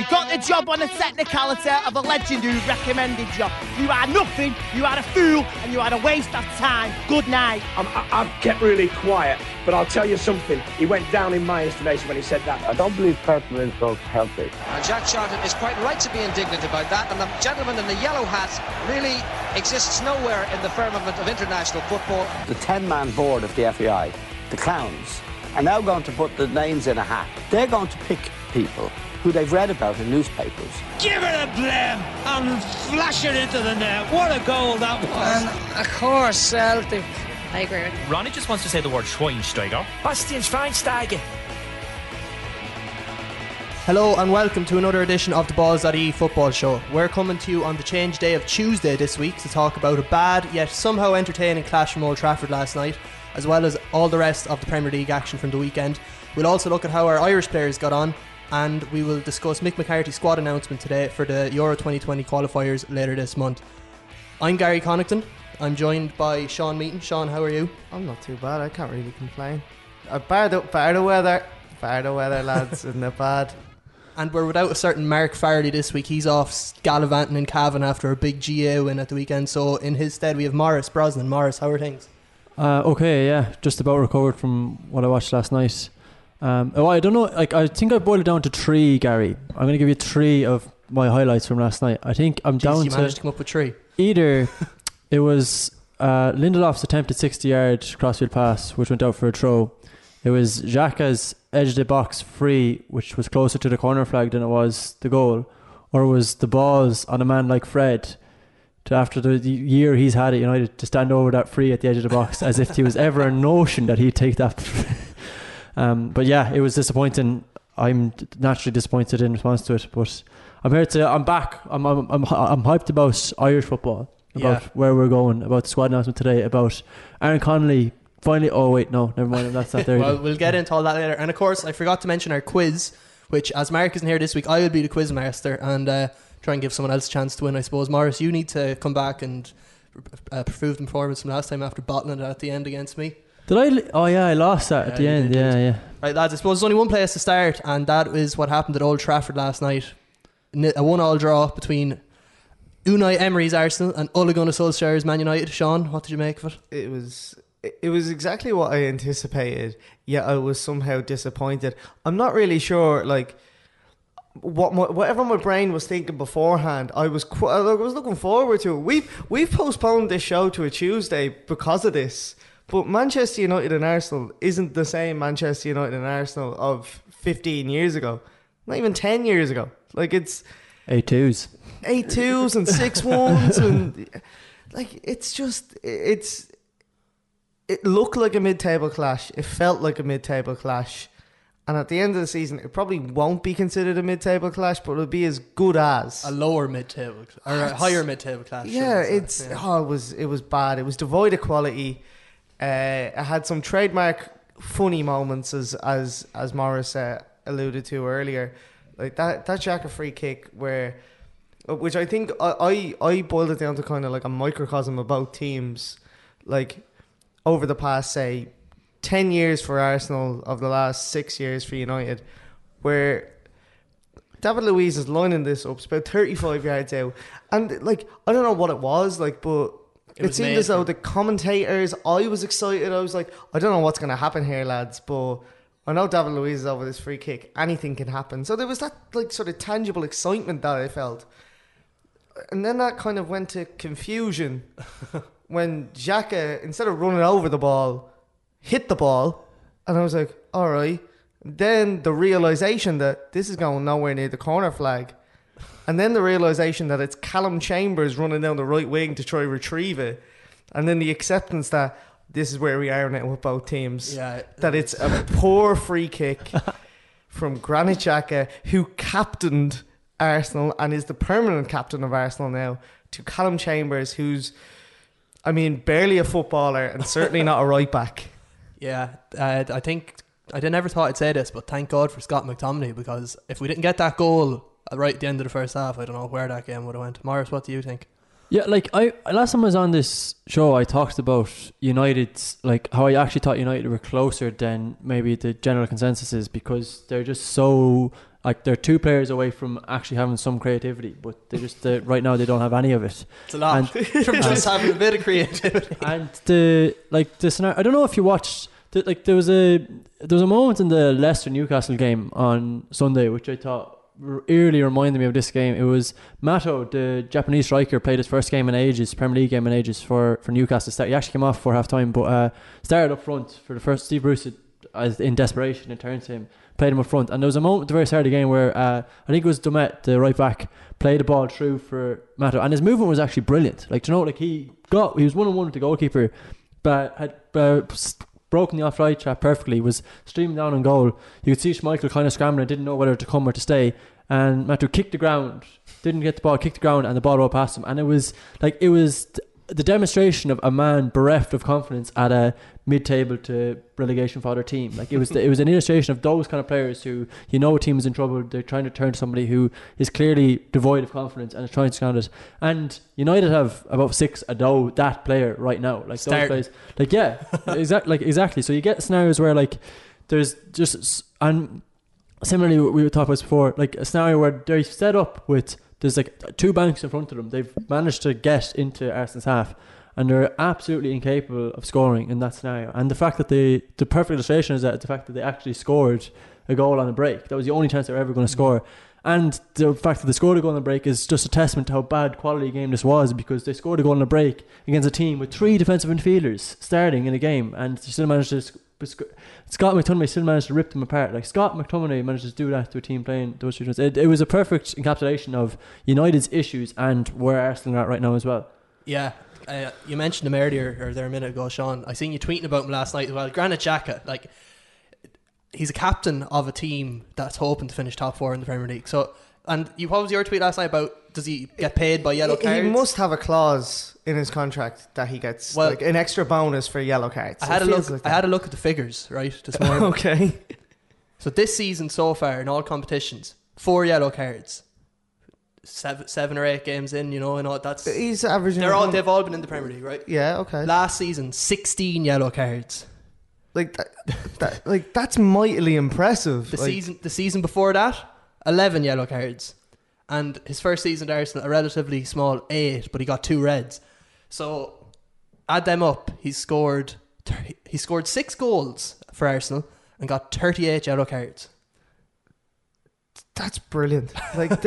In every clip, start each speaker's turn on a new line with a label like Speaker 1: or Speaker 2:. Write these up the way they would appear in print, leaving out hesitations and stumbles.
Speaker 1: got the job on the technicality of a legend who recommended you. You are nothing, you are a fool, and you are a waste of time. Good night.
Speaker 2: I've kept really quiet, but I'll tell you something. He went down in my estimation when he said that.
Speaker 3: I don't believe purple insults healthy.
Speaker 4: And Jack Charlton is quite right to be indignant about that, and the gentleman in the yellow hat really exists nowhere in the firmament of international football.
Speaker 3: The 10-man board of the FAI, the clowns, are now going to put the names in a hat. They're going to pick people who they've read about in newspapers.
Speaker 5: Give it a blame and flash it into the net. What a goal that was.
Speaker 6: And of course, Celtic. I agree with you.
Speaker 7: Ronnie just wants to say the word Schweinsteiger.
Speaker 5: Bastian Schweinsteiger.
Speaker 8: Hello and welcome to another edition of the Balls.e Football Show. We're coming to you on the change day of Tuesday this week to talk about a bad yet somehow entertaining clash from Old Trafford last night, as well as all the rest of the Premier League action from the weekend. We'll also look at how our Irish players got on, and we will discuss Mick McCarthy's squad announcement today for the Euro 2020 qualifiers later this month. I'm Gary Connaughton. I'm joined by Sean Meaton. Sean, how are you?
Speaker 9: I'm not too bad. I can't really complain. Bar the weather, lads, isn't it bad?
Speaker 8: And we're without a certain Mark Farley this week. He's off gallivanting in Cavan after a big GA win at the weekend. So in his stead we have Maurice Brosnan. Maurice, how are things?
Speaker 10: Okay, yeah, just about recovered from what I watched last night. I don't know, I think I boiled it down to 3, Gary. I'm going to give you 3 of my highlights from last night. I think I'm down to...
Speaker 8: You managed to come up with 3?
Speaker 10: Either it was Lindelof's attempted 60-yard crossfield pass, which went out for a throw. It was Xhaka's edge of the box free, which was closer to the corner flag than it was the goal. Or it was the balls on a man like Fred, to after the year he's had at United, to stand over that free at the edge of the box as if he was ever a notion that he'd take that. But yeah, it was disappointing. I'm naturally disappointed in response to it, but I'm back. I'm hyped about Irish football, about where we're going, about the squad announcement today, about Aaron Connolly finally. Oh wait, no, never mind. That's not there.
Speaker 8: Well, we'll get into all that later. And of course, I forgot to mention our quiz, which, as Mark isn't here this week, I will be the quiz master and try and give someone else a chance to win, I suppose. Maurice, you need to come back and prove the performance from last time after bottling it at the end against me.
Speaker 10: Did I? Oh yeah, I lost that at the end. Yeah.
Speaker 8: Right, lads, I suppose there's only one place to start, and that is what happened at Old Trafford last night. A 1-1 draw between Unai Emery's Arsenal and Ole Gunnar Solskjaer's Man United. Sean, what did you make of it?
Speaker 9: It was exactly what I anticipated, yet I was somehow disappointed. I'm not really sure, whatever my brain was thinking beforehand, I was looking forward to it. We've postponed this show to a Tuesday because of this. But Manchester United and Arsenal isn't the same Manchester United and Arsenal of 15 years ago. Not even 10 years ago. It's
Speaker 10: 8-2s.
Speaker 9: 8-2s and 6-1s and it looked like a mid-table clash. It felt like a mid-table clash. And at the end of the season, it probably won't be considered a mid-table clash, but it'll be as good as
Speaker 8: a lower mid-table or a higher mid-table clash.
Speaker 9: Yeah, it was bad. It was devoid of quality. It had some trademark funny moments, as Maurice alluded to earlier, like that Xhaka free kick which I think I boiled it down to kind of like a microcosm of both teams, like over the past, say, 10 years for Arsenal, of the last 6 years for United, where David Luiz is lining this up. It's about 35 yards out, and I don't know what it was but it seemed as though the commentators, I was excited. I was like, I don't know what's going to happen here, lads, but I know David Luiz is over this free kick. Anything can happen. So there was that sort of tangible excitement that I felt. And then that kind of went to confusion when Xhaka, instead of running over the ball, hit the ball. And I was like, all right. Then the realisation that this is going nowhere near the corner flag. And then the realisation that it's Callum Chambers running down the right wing to try retrieve it. And then the acceptance that this is where we are now with both teams.
Speaker 8: Yeah.
Speaker 9: That it's a poor free kick from Granit Xhaka, who captained Arsenal and is the permanent captain of Arsenal now, to Callum Chambers, who's, barely a footballer and certainly not a right back.
Speaker 8: Yeah, I think I never thought I'd say this, but thank God for Scott McTominay, because if we didn't get that goal right at the end of the first half, I don't know where that game would have went. Maurice, what do you think?
Speaker 10: Yeah, I last time I was on this show, I talked about United's, how I actually thought United were closer than maybe the general consensus is, because they're just so like they're 2 players away from actually having some creativity, but they just right now they don't have any of it.
Speaker 8: It's a lot from just having a bit of creativity.
Speaker 10: And the scenario, I don't know if you watched. There was a moment in the Leicester Newcastle game on Sunday which I thought eerily reminded me of this game. It was Mato, the Japanese striker, played his first game in ages, Premier League game in ages for Newcastle. He actually came off for half time, but started up front for the first. Steve Bruce, in desperation, and turned to him, played him up front. And there was a moment at the very start of the game where I think it was Dumet, the right back, played the ball through for Mato, and his movement was actually brilliant. Like, he was 1-on-1 with the goalkeeper, but had broken the offside trap perfectly, was streaming down on goal. You could see Schmeichel kind of scrambling, didn't know whether to come or to stay, and Mato kicked the ground, didn't get the ball, kicked the ground, and the ball rolled past him. And it was the demonstration of a man bereft of confidence at a mid-table to relegation fodder team. Like, it was an illustration of those kind of players who, a team is in trouble, they're trying to turn to somebody who is clearly devoid of confidence and is trying to scout it. And United have about 6 that player right now. Like, those players, like, yeah, exactly. So you get scenarios where, like, there's just, and similarly we were talking about before, like a scenario where they're set up with, there's like 2 banks in front of them. They've managed to get into Arsenal's half, and they're absolutely incapable of scoring in that scenario. And the fact that the perfect illustration is that the fact that they actually scored a goal on a break. That was the only chance they were ever going to score. And the fact that they scored a goal on a break is just a testament to how bad quality game this was, because they scored a goal on a break against a team with 3 defensive midfielders starting in a game, and they still managed to. Scott McTominay still managed to rip them apart. Like, Scott McTominay managed to do that to a team playing those 3 teams. It was a perfect encapsulation of United's issues and where Arsenal are at right now as well.
Speaker 8: Yeah. You mentioned him earlier, or there a minute ago, Sean. I seen you tweeting about him last night as well. Granit Xhaka, like, he's a captain of a team that's hoping to finish top 4 in the Premier League. So, and what was your tweet last night about, does he get paid by yellow cards?
Speaker 9: He must have a clause in his contract that he gets like an extra bonus for yellow cards.
Speaker 8: I had a look at the figures, right, this morning.
Speaker 9: Okay.
Speaker 8: So this season so far in all competitions, 4 yellow cards. 7 or 8 games in, and all that's.
Speaker 9: He's averaging.
Speaker 8: They've all been in the Premier League, right?
Speaker 9: Yeah. Okay.
Speaker 8: Last season, 16 yellow cards.
Speaker 9: Like that's mightily impressive.
Speaker 8: The season before that, 11 yellow cards, and his first season at Arsenal, a relatively small 8, but he got 2 reds. So add them up, he scored 6 goals for Arsenal and got 38 yellow cards.
Speaker 9: That's brilliant. Like,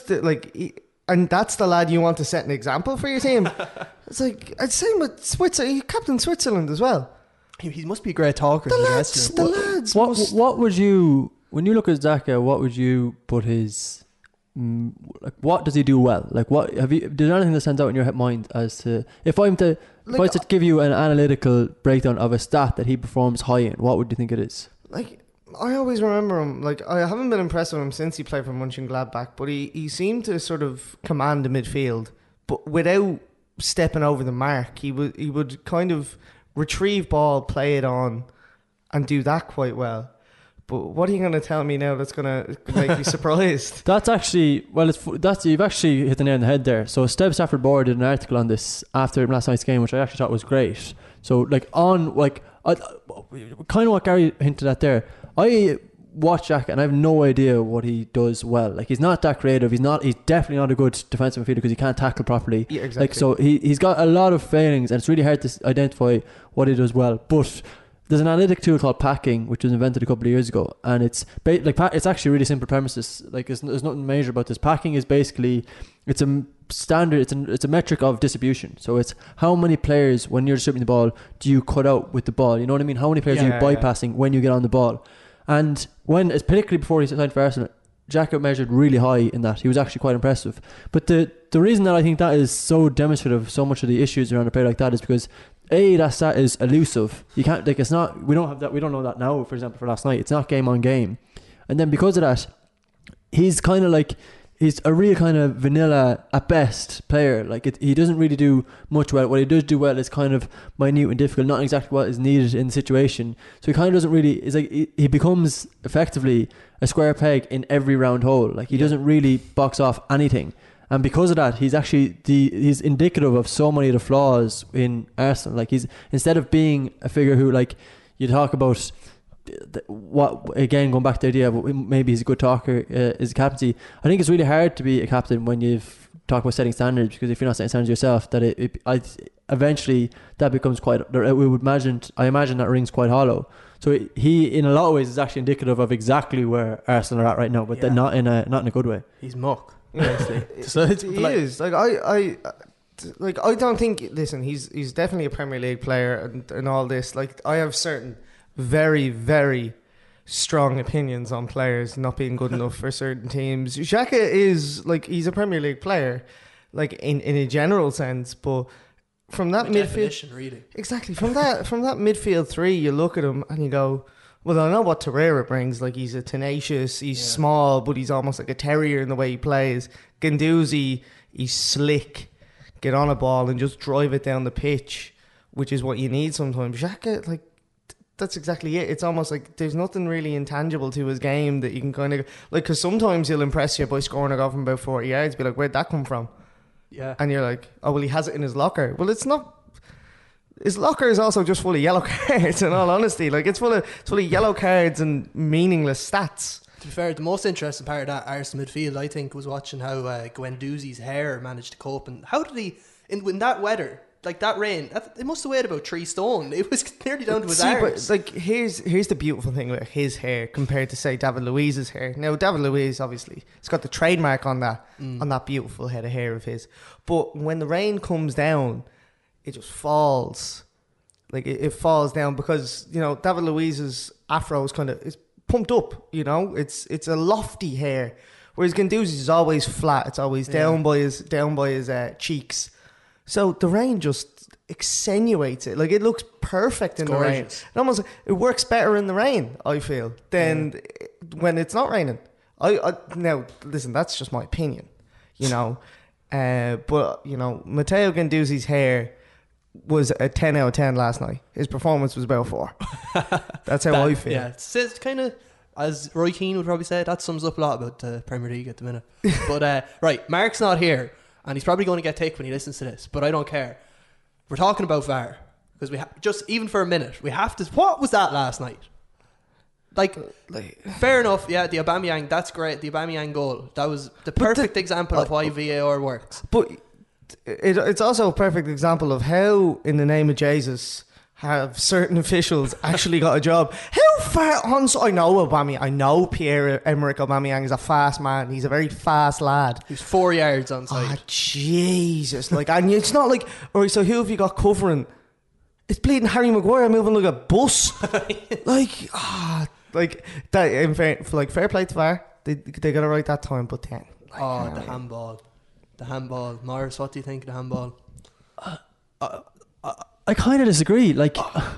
Speaker 9: and that's the lad you want to set an example for your team. It's like, I'd say with Switzerland, he captained Switzerland as well.
Speaker 8: He must be a great talker.
Speaker 9: The lads.
Speaker 10: What would you, when you look at Xhaka, what would you put his, like, what does he do well? Like, what have you? Is there anything that stands out in your mind as to, if I was to give you an analytical breakdown of a stat that he performs high in, what would you think it is?
Speaker 9: Like, I always remember him, like, I haven't been impressed with him since he played for Mönchengladbach, but he seemed to sort of command the midfield, but without stepping over the mark. He would kind of retrieve ball, play it on, and do that quite well. But what are you going to tell me now that's going to make you surprised?
Speaker 10: That's actually, you've actually hit the nail on the head there. So Steve Stafford-Boer did an article on this after last night's game, which I actually thought was great. So kind of what Gary hinted at there. I watch Xhaka and I have no idea what he does well. Like, he's not that creative. He's definitely not a good defensive midfielder because he can't tackle properly.
Speaker 9: Yeah, exactly.
Speaker 10: Like, so he's got a lot of failings and it's really hard to identify what he does well. But there's an analytic tool called Packing, which was invented a couple of years ago, and it's actually really simple premises. Like, there's nothing major about this. Packing is basically, it's a standard, it's a metric of distribution. So it's how many players, when you're distributing the ball, do you cut out with the ball? You know what I mean? How many players are you bypassing when you get on the ball? And particularly before he signed for Arsenal, Xhaka measured really high in that. He was actually quite impressive. But the reason that I think that is so demonstrative of so much of the issues around a player like that is because that stat is elusive. You can't, like, it's not, we don't have that, we don't know that now, for example, for last night. It's not game on game. And then because of that, he's kind of like, he's a real kind of vanilla at best player. Like, he doesn't really do much well. What he does do well is kind of minute and difficult, not exactly what is needed in the situation. So he kind of doesn't really, it's like he becomes effectively a square peg in every round hole. Like, he doesn't really box off anything. And because of that, he's actually he's indicative of so many of the flaws in Arsenal. Like, he's, instead of being a figure who, like, you talk about what again, going back to the idea of maybe he's a good talker, is a captaincy. I think it's really hard to be a captain when you've talked about setting standards, because if you're not setting standards yourself, that eventually that becomes quite. I imagine that rings quite hollow. So he, in a lot of ways, is actually indicative of exactly where Arsenal are at right now, but they're not in a good way.
Speaker 8: He's muck, honestly. So
Speaker 9: he is like I don't think. Listen, he's definitely a Premier League player and all this. Like, I have certain very, very strong opinions on players not being good enough for certain teams. Xhaka is like, he's a Premier League player, like in a general sense, but from that midfield,
Speaker 8: really.
Speaker 9: Exactly, from that midfield three, you look at him and you go, well, I know what Torreira brings. Like, he's a tenacious, he's small, but he's almost like a terrier in the way he plays. Guendouzi, he's slick, get on a ball and just drive it down the pitch, which is what you need sometimes. Xhaka, like, that's exactly it. It's almost like there's nothing really intangible to his game that you can kind of, like, because sometimes he'll impress you by scoring a goal from about 40 yards, be like, where'd that come from?
Speaker 8: Yeah.
Speaker 9: And you're like, oh, well, he has it in his locker. Well, it's not. His locker is also just full of yellow cards, in all honesty. Like, it's full of yellow cards and meaningless stats.
Speaker 8: To be fair, the most interesting part of that Arsenal midfield, I think, was watching how Guendouzi's hair managed to cope. And how did he, in that weather, like that rain, it must have weighed about 3 stone. It was nearly down to his arms.
Speaker 9: But like, here's the beautiful thing about his hair compared to, say, David Luiz's hair. Now, David Luiz, obviously, he's got the trademark on that beautiful head of hair of his. But when the rain comes down, it just falls. Like, it falls down because, you know, David Luiz's afro is is pumped up, you know. It's a lofty hair, whereas Guendouzi's is always flat. It's always down by his cheeks. So the rain just accentuates it. Like, it looks perfect in the rain. It works better in the rain, I feel, than when it's not raining. I now listen, that's just my opinion, you know. But you know, Matteo Guendouzi's hair was a 10 out of 10 last night. His performance was about 4. That's how I feel.
Speaker 8: Yeah, it's kind of, as Roy Keane would probably say, that sums up a lot about the Premier League at the minute. But right, Mark's not here, and he's probably going to get ticked when he listens to this, but I don't care. We're talking about VAR, because we just, even for a minute, we have to. What was that last night? Like, fair enough, yeah, the Aubameyang, that's great, the Aubameyang goal, that was the perfect example of why VAR works.
Speaker 9: But it's also a perfect example of how, in the name of Jesus, have certain officials actually got a job. How far on? I know Aubameyang. I know Pierre-Emerick Aubameyang is a fast man. He's a very fast lad.
Speaker 8: He's 4 yards on side.
Speaker 9: Oh, Jesus! Like, and it's not like, all right, so who have you got covering? It's bleeding Harry Maguire moving like a bus. Like that. In fair play to VAR. They got it right that time, but then.
Speaker 8: Like, the handball. The handball. Morris, what do you think of the handball?
Speaker 10: I kind of disagree. My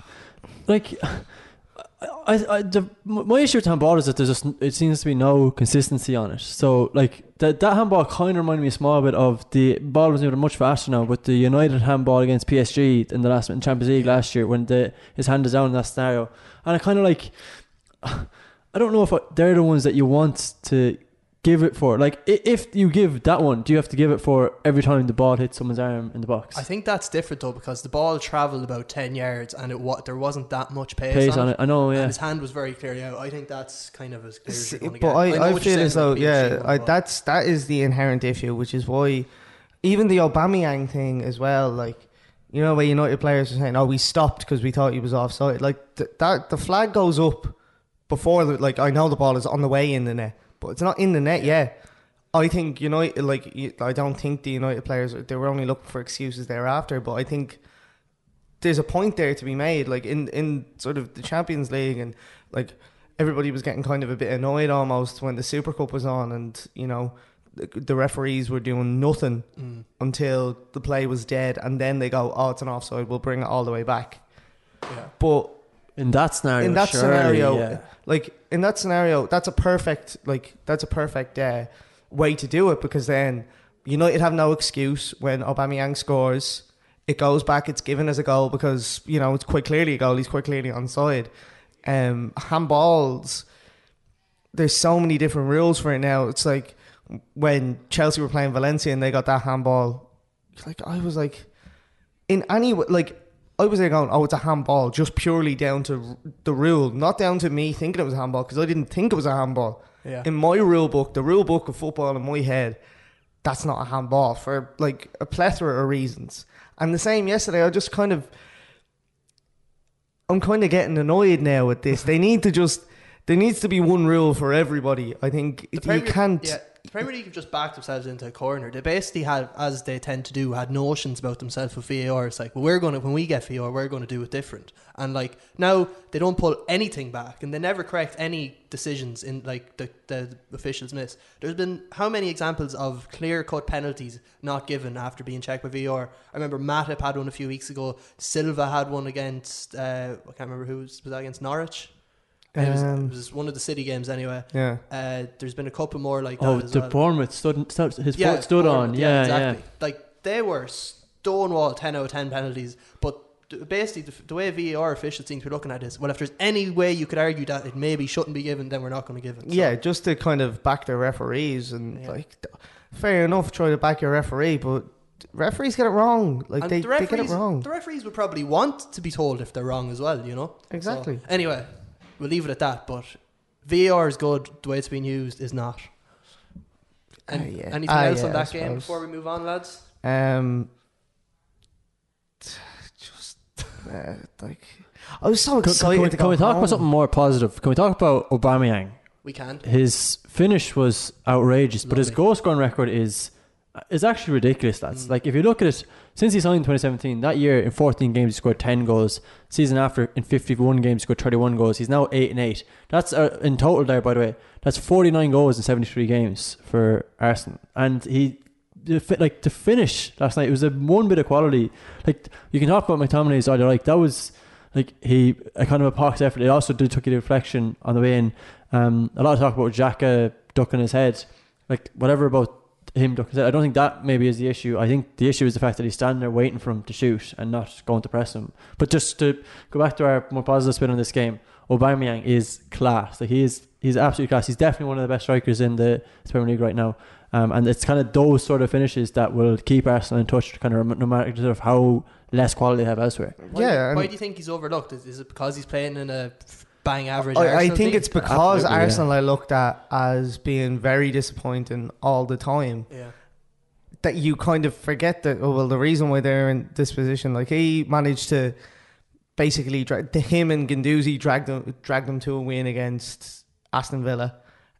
Speaker 10: issue with handball is that it seems to be no consistency on it. So like that handball kind of reminded me a small bit of the ball was moving much faster now, but the United handball against PSG in Champions League last year when his hand is down in that scenario, and I kind of like, I don't know if they're the ones that you want to give it for. Like, if you give that one, do you have to give it for every time the ball hits someone's arm in the box?
Speaker 8: I think that's different though, because the ball travelled about 10 yards and there wasn't that much pace on it.
Speaker 10: I know, yeah.
Speaker 8: And his hand was very clearly out. I think that's kind of as clear as you're going to
Speaker 9: get.
Speaker 8: But
Speaker 9: I feel as though, that is the inherent issue, which is why even the Aubameyang thing as well, like, you know, where United players are saying, oh, we stopped because we thought he was offside. Like, the flag goes up before, like, I know the ball is on the way in the net, but it's not in the net yet. I think United, I don't think the United players, they were only looking for excuses thereafter, but I think there's a point there to be made, like in sort of the Champions League, and like everybody was getting kind of a bit annoyed almost when the Super Cup was on, and you know, the referees were doing nothing until the play was dead, and then they go, oh, it's an offside, we'll bring it all the way back. Yeah. But
Speaker 10: in that scenario,
Speaker 9: that's a perfect way to do it, because then United have no excuse when Aubameyang scores. It goes back, it's given as a goal because, you know, it's quite clearly a goal, he's quite clearly onside. Handballs, there's so many different rules for it now. It's like when Chelsea were playing Valencia and they got that handball, like, I was like, in any way, like, I was there going, oh, it's a handball, just purely down to the rule, not down to me thinking it was a handball, because I didn't think it was a handball.
Speaker 8: Yeah.
Speaker 9: In my rule book, the rule book of football in my head, that's not a handball for like a plethora of reasons. And the same yesterday, I'm kind of getting annoyed now with this. There needs to be one rule for everybody. I think you can't.
Speaker 8: Yeah, the Premier League have just backed themselves into a corner. They basically had, as they tend to do, had notions about themselves with VAR. It's like, well, when we get VAR, we're going to do it different. And like now, they don't pull anything back, and they never correct any decisions in like the officials miss. There's been how many examples of clear-cut penalties not given after being checked by VAR? I remember Matip had one a few weeks ago. Silva had one against I can't remember who was that against Norwich. It was one of the City games anyway.
Speaker 9: Yeah.
Speaker 8: There's been a couple more like that.
Speaker 10: Oh,
Speaker 8: as
Speaker 10: the
Speaker 8: well.
Speaker 10: Bournemouth his foot stood on. Yeah,
Speaker 8: exactly. Like they were stonewall 10 out of 10 penalties. But basically, the way VAR officials seem to be looking at this, well, if there's any way you could argue that it maybe shouldn't be given, then we're not going to give it. So.
Speaker 9: Yeah, just to kind of back the referees and like, fair enough, try to back your referee, but referees get it wrong. Like they get it wrong.
Speaker 8: The referees would probably want to be told if they're wrong as well. You know.
Speaker 9: Exactly.
Speaker 8: So, anyway. We'll leave it at that, but VAR is good. The way it's being used is not. Anything else on that game before we move on, lads?
Speaker 9: Like I was so excited.
Speaker 10: Can we talk about something more positive? Can we talk about Aubameyang?
Speaker 8: We can.
Speaker 10: His finish was outrageous, but his goal scoring record is actually ridiculous, lads. Like if you look at it, since he signed in 2017, that year in 14 games he scored 10 goals. Season after, in 51 games he scored 31 goals. He's now 8-8. That's in total there, by the way. That's 49 goals in 73 games for Arsenal. And to finish last night, it was a one bit of quality. Like you can talk about McTominay's all you like. That was like a kind of a pox effort. It also took a deflection on the way in. A lot of talk about Xhaka ducking his head. Like whatever about him ducking his head, I don't think that maybe is the issue. I think the issue is the fact that he's standing there waiting for him to shoot and not going to press him. But just to go back to our more positive spin on this game, Aubameyang is class. Like he's absolutely class. He's definitely one of the best strikers in the Premier League right now. And it's kind of those sort of finishes that will keep Arsenal in touch, kind of no matter sort of how less quality they have elsewhere.
Speaker 8: Why do you think he's overlooked? Is it because he's playing in a bang average
Speaker 9: I think
Speaker 8: team?
Speaker 9: it's because Arsenal are looked at as being very disappointing all the time.
Speaker 8: Yeah.
Speaker 9: That you kind of forget that, the reason why they're in this position, like he managed to basically him and Guendouzi dragged them to a win against Aston Villa.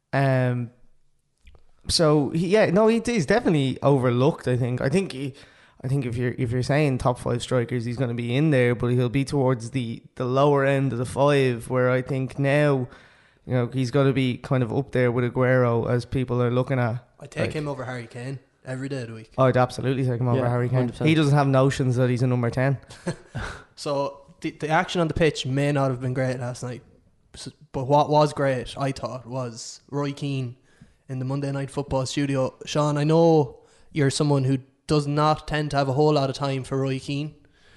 Speaker 9: So he's definitely overlooked. I think if you're saying top 5 strikers, he's going to be in there, but he'll be towards the lower end of the 5. Where I think now, he's got to be kind of up there with Aguero as people are looking at.
Speaker 8: I take him over Harry Kane every day of the week.
Speaker 9: I'd absolutely take him over Harry Kane. 100%. He doesn't have notions that he's a number 10.
Speaker 8: So the action on the pitch may not have been great last night, but what was great, I thought, was Roy Keane in the Monday Night Football studio. Sean, I know you're someone who does not tend to have a whole lot of time for Roy Keane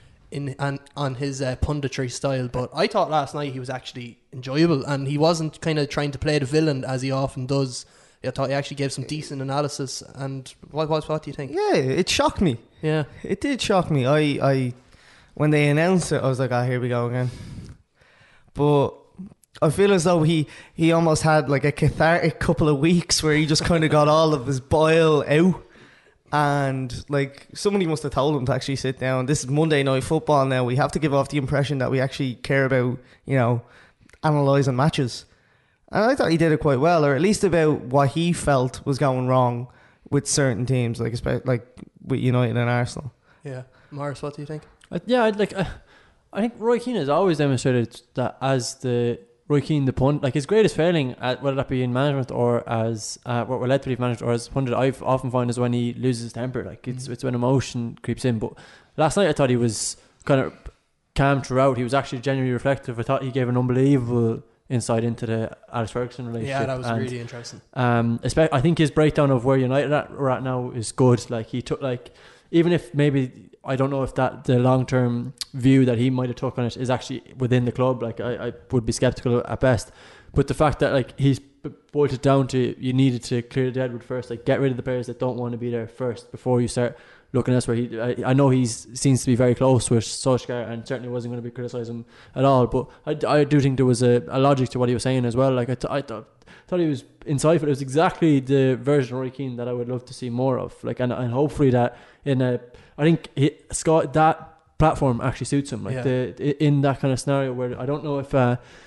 Speaker 8: on his punditry style, but I thought last night he was actually enjoyable, and he wasn't kind of trying to play the villain as he often does. I thought he actually gave some decent analysis. And what do you think?
Speaker 9: Yeah, it shocked me.
Speaker 8: Yeah,
Speaker 9: it did shock me. I when they announced it, I was like, here we go again. But I feel as though he almost had like a cathartic couple of weeks where he just kind of got all of his bile out. And like somebody must have told him to actually sit down. This is Monday Night Football now. We have to give off the impression that we actually care about, analysing matches. And I thought he did it quite well, or at least about what he felt was going wrong with certain teams, like with United and Arsenal.
Speaker 8: Yeah, Morris, what do you think?
Speaker 10: I think Roy Keane has always demonstrated that as the Roy Keane, the pundit, like his greatest failing, whether that be in management or as what we're led to believe management or as pundit, I've often found is when he loses his temper. Like it's when emotion creeps in. But last night I thought he was kind of calm throughout. He was actually genuinely reflective. I thought he gave an unbelievable insight into the Alex Ferguson relationship.
Speaker 8: Yeah, that was really interesting.
Speaker 10: I think his breakdown of where United are right now is good. Like he took even if maybe I don't know if the long term view that he might have took on it is actually within the club. Like I would be skeptical at best. But the fact that he's boiled it down to you needed to clear the deadwood first, get rid of the players that don't want to be there first before you start looking elsewhere. I know he seems to be very close with Solskjaer, and certainly wasn't going to be criticising him at all. But I do think there was a logic to what he was saying as well. Like I thought he was insightful. It was exactly the version of Roy Keane that I would love to see more of. Like and hopefully that I think Scott, that platform actually suits him. Like in that kind of scenario where I don't know if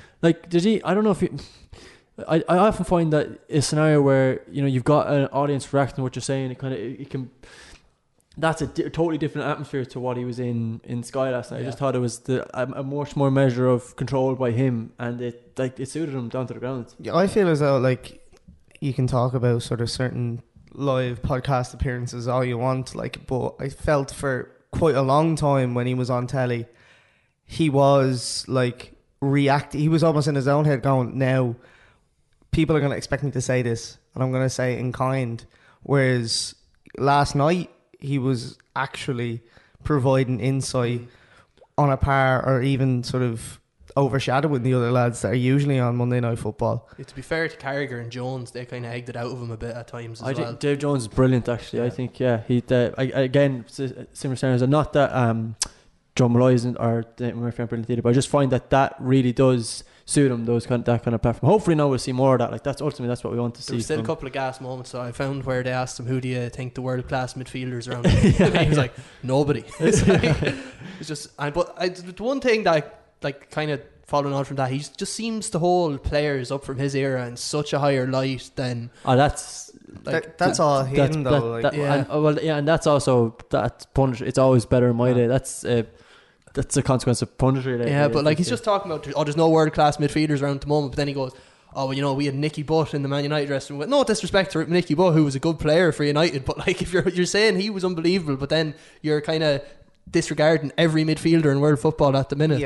Speaker 10: I don't know if he. I often find that a scenario where you've got an audience reacting to what you're saying, it can. That's a totally different atmosphere to what he was in Sky last night. I just thought it was a much more measure of control by him, and it suited him down to the ground.
Speaker 9: Yeah, I feel as though like you can talk about sort of certain live podcast appearances all you want, like, but I felt for quite a long time when he was on telly, he was like reacting. He was almost in his own head going, now people are going to expect me to say this and I'm going to say it in kind. Whereas last night he was actually providing insight on a par or even sort of overshadowing the other lads that are usually on Monday Night Football.
Speaker 8: To be fair to Carragher and Jones, they kind of egged it out of him a bit at times as well.
Speaker 10: think Dave Jones is brilliant actually. I think he again similar standards, and not that John Malloy isn't or Murphy aren't brilliant either, but I just find that really does suit him, that kind of platform. Hopefully now we'll see more of that. Like that's what we want to see.
Speaker 8: There's still a couple of gas moments. So I found where they asked him, who do you think the world class midfielders around him? He was like, nobody. It's just the one thing that like kind of following on from that, he just seems to hold players up from his era in such a higher light than
Speaker 9: that's all him though.
Speaker 10: And that's also that punish. It's always better in my day. That's a consequence of punditry.
Speaker 8: But like he's just talking about, there's no world class midfielders around at the moment. But then he goes, we had Nicky Butt in the Man United dressing room. No disrespect to Nicky Butt, who was a good player for United, but like if you're saying he was unbelievable, but then you're kind of disregarding every midfielder in world football at the minute.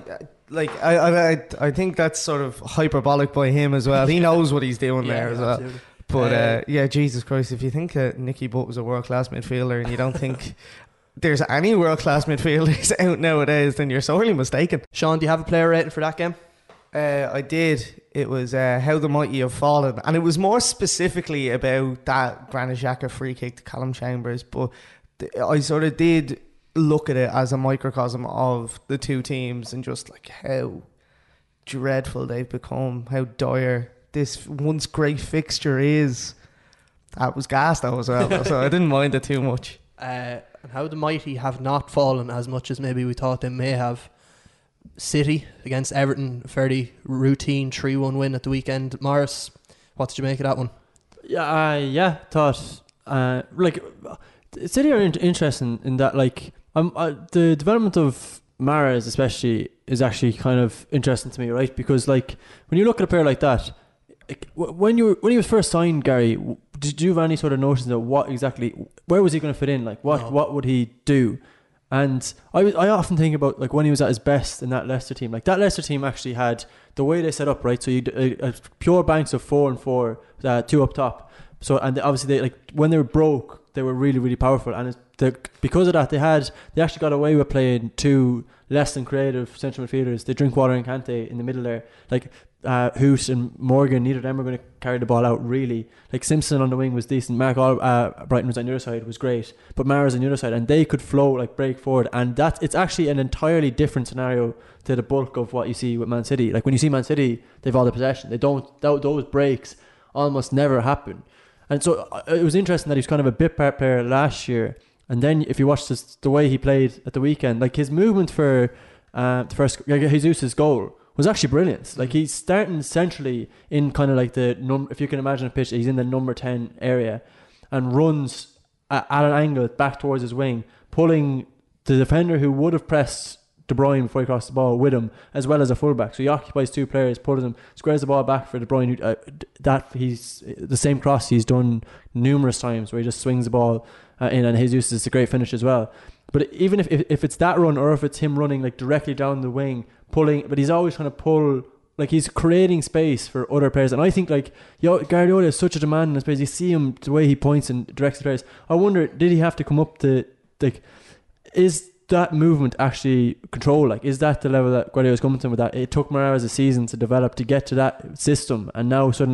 Speaker 9: I think that's sort of hyperbolic by him as well. He knows what he's doing there as well. Absolutely. But Jesus Christ, if you think Nicky Butt was a world class midfielder and you don't think there's any world class midfielders out nowadays, then you're sorely mistaken.
Speaker 8: Sean, do you have a player rating for that game?
Speaker 9: I did. It was How the Mighty Have Fallen, and it was more specifically about that Granit Xhaka free kick to Callum Chambers, but I sort of did look at it as a microcosm of the two teams and just like how dreadful they've become, how dire this once great fixture is. That was gas though as well, so I didn't mind it too much.
Speaker 8: And how the mighty have not fallen as much as maybe we thought they may have. City against Everton, a fairly routine 3-1 win at the weekend. Morris, what did you make of that one?
Speaker 10: Thought like City are interesting in that like the development of Mahrez especially is actually kind of interesting to me, right? Because like when you look at a player like that, like, when he was first signed, Gary, did you have any sort of notion of where was he going to fit in? Like what would he do? And I often think about like when he was at his best in that Leicester team. Like that Leicester team actually had the way they set up, right? So you pure banks of 4 and 4, 2 up top. So and obviously they, like when they were broke, they were really really powerful, and because of that they actually got away with playing 2 less than creative central midfielders. They Drinkwater and Kante in the middle there, like Hoot and Morgan. Neither of them were going to carry the ball out really. Like Simpson on the wing was decent. Brighton was on the other side, was great, but Mahrez on the other side, and they could flow, like break forward, and it's actually an entirely different scenario to the bulk of what you see with Man City. Like when you see Man City, they've all the possession. They don't, those breaks almost never happen. And so it was interesting that he was kind of a bit part player last year. And then if you watch the way he played at the weekend, like his movement for the first Jesus' goal was actually brilliant. Like he's starting centrally in kind of like if you can imagine a pitch, he's in the number 10 area and runs at an angle back towards his wing, pulling the defender who would have pressed De Bruyne before he crossed the ball with him, as well as a fullback. So he occupies 2 players, pulls them, squares the ball back for De Bruyne. He's the same cross he's done numerous times, where he just swings the ball in, and Jesus is a great finish as well. But even if it's that run, or if it's him running like directly down the wing, pulling, but he's always trying to pull, like he's creating space for other players. And I think like Guardiola is such a demand in space. You see him, the way he points and directs the players. I wonder, did he have to come up to like, is that movement actually control? Like, is that the level that Guardiola's coming to with that? It took Mahrez a season to develop to get to that system, and now suddenly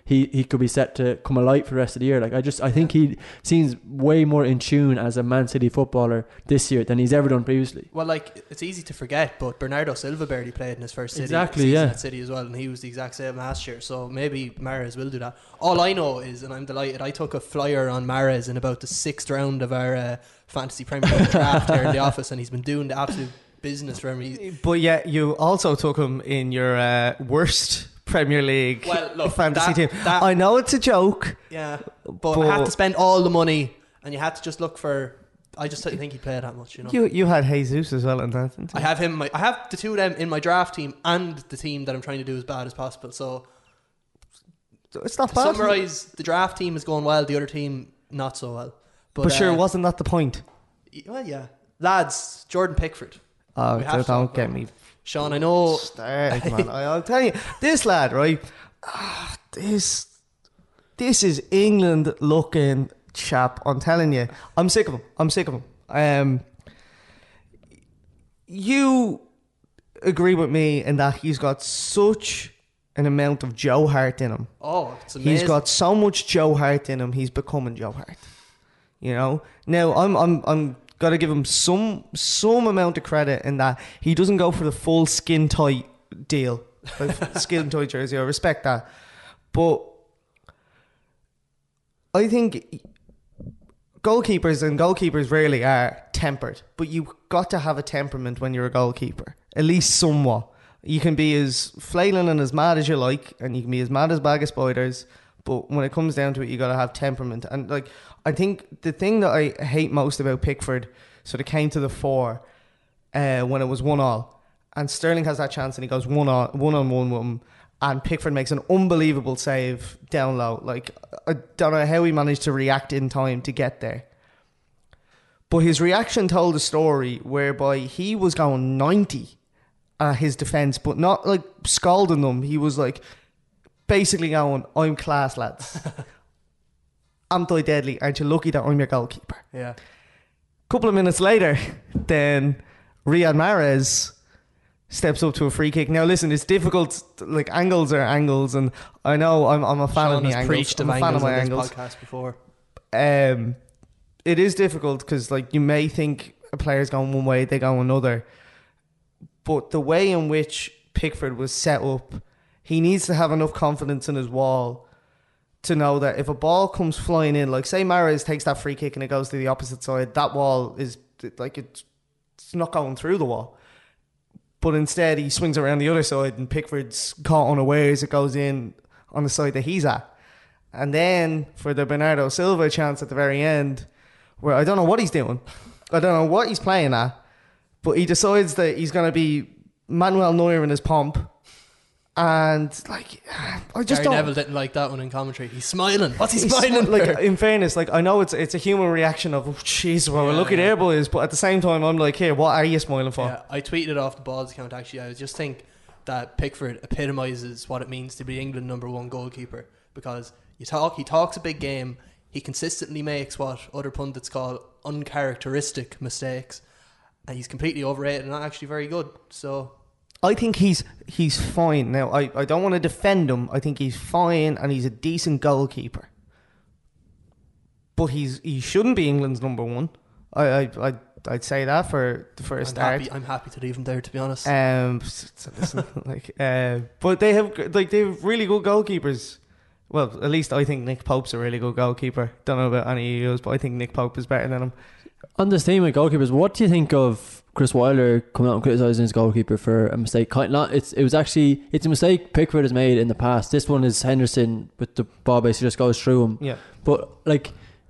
Speaker 10: he could be set to come alight for the rest of the year. Like I think he seems way more in tune as a Man City footballer this year than he's ever done previously.
Speaker 8: Well, like, it's easy to forget, but Bernardo Silva barely played in his first season at City as well, and he was the exact same last year. So maybe Mahrez will do that. All I know is, and I'm delighted, I took a flyer on Mahrez in about the 6th round of our fantasy Premier League draft here in the office, and he's been doing the absolute business for him.
Speaker 9: But yeah, you also took him in your worst Premier League fantasy team. I know it's a joke.
Speaker 8: Yeah, but I had to spend all the money, and you had to just look for. I just didn't think he'd play that much.
Speaker 9: You had Jesus as well in that. Didn't you?
Speaker 8: I have him. I have the two of them in my draft team and the team that I'm trying to do as bad as possible. So
Speaker 9: it's not
Speaker 8: to
Speaker 9: bad.
Speaker 8: Summarise: the draft team is going well, the other team not so well.
Speaker 9: But sure, wasn't that the point?
Speaker 8: Well, yeah, lads. Jordan Pickford.
Speaker 9: Oh, don't get me,
Speaker 8: Sean. I know.
Speaker 9: Man. I'll tell you, this lad, right? This is England looking chap. I'm telling you, I'm sick of him. You agree with me in that he's got such an amount of Joe Hart in him.
Speaker 8: Oh, it's amazing.
Speaker 9: He's got so much Joe Hart in him. He's becoming Joe Hart. Now I'm got to give him some amount of credit in that he doesn't go for the full skin tight deal, like skin tight jersey. I respect that, but I think goalkeepers rarely are tempered. But you got to have a temperament when you're a goalkeeper, at least somewhat. You can be as flailing and as mad as you like, and you can be as mad as bag of spiders. But when it comes down to it, you got to have temperament. And like, I think the thing that I hate most about Pickford sort of came to the fore when it was 1-1, and Sterling has that chance and he goes one-on-one with him, and Pickford makes an unbelievable save down low. Like, I don't know how he managed to react in time to get there. But his reaction told a story whereby he was going 90 at his defence, but not like scalding them. He was like basically going, I'm class, lads. I'm deadly. Aren't you lucky that I'm your goalkeeper?
Speaker 8: Yeah.
Speaker 9: Couple of minutes later, then Riyad Mahrez steps up to a free kick. Now listen, it's difficult, like angles are angles, and I know I'm a fan
Speaker 8: Sean
Speaker 9: of my
Speaker 8: has
Speaker 9: angles.
Speaker 8: preached
Speaker 9: I'm a fan of my angles.
Speaker 8: Podcast before.
Speaker 9: It is difficult because like you may think a player's going one way, they go another. But the way in which Pickford was set up, he needs to have enough confidence in his wall to know that if a ball comes flying in, like say Mahrez takes that free kick and it goes to the opposite side, that wall is like it's not going through the wall. But instead he swings around the other side and Pickford's caught unawares, it goes in on the side that he's at. And then for the Bernardo Silva chance at the very end, where I don't know what he's doing, I don't know what he's playing at, but he decides that he's going to be Manuel Neuer in his pomp. And like, I just
Speaker 8: Gary Neville didn't like that one in commentary. He's smiling. What's he smiling?
Speaker 9: Like, in fairness, like I know it's a human reaction of, oh jeez, well, we're lucky there, boys. But at the same time, I'm like, here, what are you smiling for?
Speaker 8: Yeah, I tweeted off the Balls account actually. I just think that Pickford epitomises what it means to be England #1 goalkeeper, because he talks a big game. He consistently makes what other pundits call uncharacteristic mistakes, and he's completely overrated and not actually very good. So
Speaker 9: I think he's fine. Now, I don't want to defend him. I think he's fine and he's a decent goalkeeper. But he shouldn't be England's #1. I'd say that for a start.
Speaker 8: I'm happy to leave him there, to be honest.
Speaker 9: So listen, but they have really good goalkeepers. Well, at least I think Nick Pope's a really good goalkeeper. Don't know about any of you, but I think Nick Pope is better than him.
Speaker 10: On this theme of goalkeepers, what do you think of Chris Wilder coming out and criticising his goalkeeper for a mistake? It's a mistake Pickford has made in the past. This one is Henderson, with the ball basically just goes through him.
Speaker 9: Yeah.
Speaker 10: But like,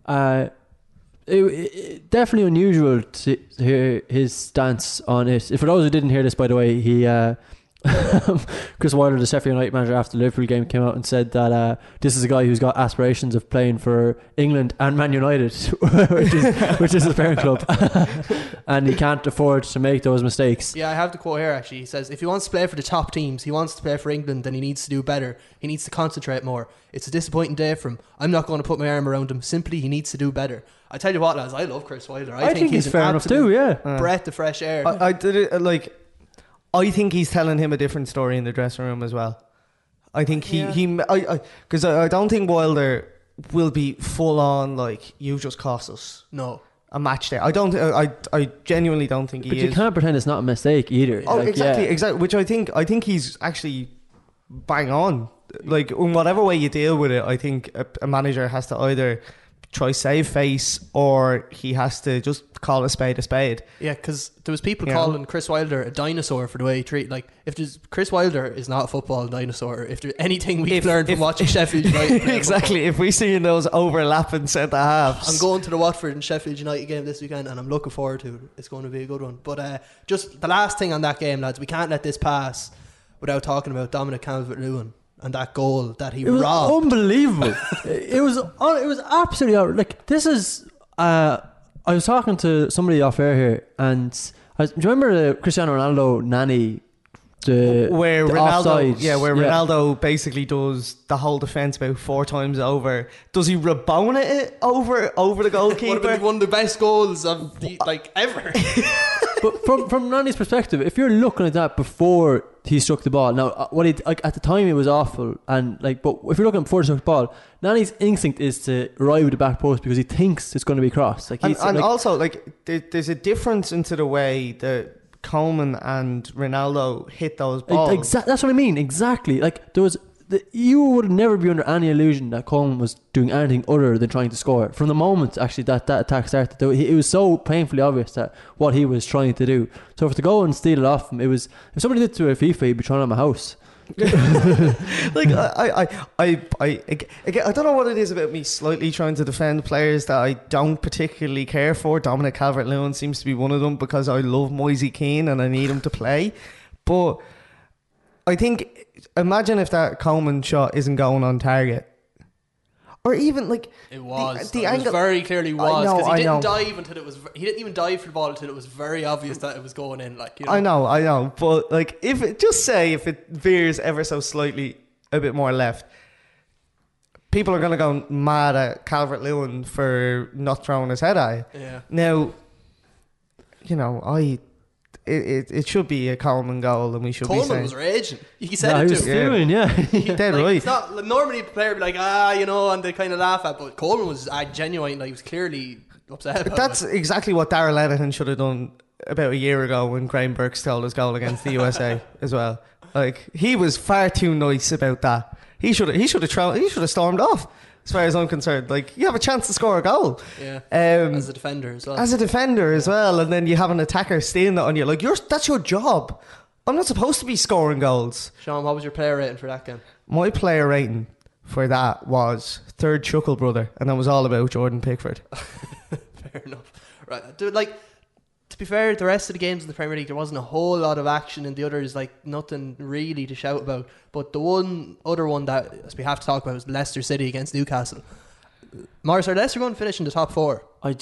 Speaker 10: it definitely unusual to hear his stance on it. For those who didn't hear this, by the way, he Chris Wilder, the Sheffield United manager, after the Liverpool game came out and said that this is a guy who's got aspirations of playing for England and Man United, which is his parent club, and he can't afford to make those mistakes.
Speaker 8: Yeah, I have the quote here actually. He says, if he wants to play for the top teams, he wants to play for England, then he needs to do better. He needs to concentrate more. It's a disappointing day for him. I'm not going to put my arm around him. Simply, he needs to do better. I tell you what, lads, I love Chris Wilder. I think he's
Speaker 10: fair enough too. Yeah,
Speaker 8: breath of fresh air.
Speaker 9: I did it like. I think he's telling him a different story in the dressing room as well. I think because I don't think Wilder will be full on like you've just cost us a match there. I genuinely don't think he is.
Speaker 10: But you can't pretend it's not a mistake either.
Speaker 9: Oh, like, exactly. Which I think he's actually bang on. Like in whatever way you deal with it, I think a manager has to either try save face or he has to just call a spade a spade.
Speaker 8: Yeah, because there was people calling Chris Wilder a dinosaur for the way he treated. Like, Chris Wilder is not a football dinosaur. If there's anything we've learned from watching Sheffield United,
Speaker 9: exactly. If we see those overlapping centre halves,
Speaker 8: I'm going to the Watford and Sheffield United game this weekend, and I'm looking forward to it. It's going to be a good one. But just the last thing on that game, lads, we can't let this pass without talking about Dominic Calvert-Lewin and that goal that he robbed.
Speaker 10: Unbelievable. it was absolutely like, this is I was talking to somebody off air here, and do you remember the Cristiano Ronaldo nanny,
Speaker 9: where Ronaldo
Speaker 10: offside?
Speaker 9: Ronaldo basically does the whole defence about 4 times over. Does he rabona it over the goalkeeper?
Speaker 8: One of the best goals of ever.
Speaker 10: But from Nani's perspective, if you're looking at that before he struck the ball, now at the time it was awful, and but if you're looking before he struck the ball, Nani's instinct is to arrive with the back post because he thinks it's going to be crossed.
Speaker 9: Also there's a difference into the way that Coleman and Ronaldo hit those balls.
Speaker 10: That's what I mean. Exactly. Like, there was you would never be under any illusion that Coleman was doing anything other than trying to score. From the moment actually that attack started, it was so painfully obvious that what he was trying to do. So to go and steal it off him, it was, if somebody did it to a FIFA, he'd be trying on my house.
Speaker 9: Like I don't know what it is about me slightly trying to defend players that I don't particularly care for. Dominic Calvert-Lewin seems to be one of them, because I love Moise Keane and I need him to play. But I think, imagine if that Coleman shot isn't going on target, or even like
Speaker 8: it was.
Speaker 9: The
Speaker 8: angle, very clearly was, because he didn't dive until it was. He didn't even dive for the ball until it was very obvious that it was going in. Like, you know.
Speaker 9: I know, but like if it veers ever so slightly a bit more left, people are going to go mad at Calvert-Lewin for not throwing his head at it.
Speaker 8: Yeah.
Speaker 9: Now, you know, It should be a Coleman goal, and we should be saying...
Speaker 8: Coleman was raging. He said it
Speaker 10: to him.
Speaker 9: Dead right.
Speaker 8: It's not, normally a player would be like, you know, and they kind of laugh at, but Coleman was genuine. Like, he was clearly upset about
Speaker 9: That's exactly what Darrell Lenihan should have done about a year ago when Graham Burke stole his goal against the USA as well. Like, he was far too nice about that. He should have stormed off. As far as I'm concerned, like, you have a chance to score a goal.
Speaker 8: Yeah. As a defender as well.
Speaker 9: And then you have an attacker stealing that on you. Like, that's your job. I'm not supposed to be scoring goals.
Speaker 8: Sean, what was your player rating for that game?
Speaker 9: My player rating for that was third Chuckle Brother, and that was all about Jordan Pickford.
Speaker 8: Fair enough. Right. Dude, like, to be fair, the rest of the games in the Premier League, there wasn't a whole lot of action, and the others, like, nothing really to shout about. But the other one that we have to talk about was Leicester City against Newcastle. Morris, are Leicester going to finish in the top 4?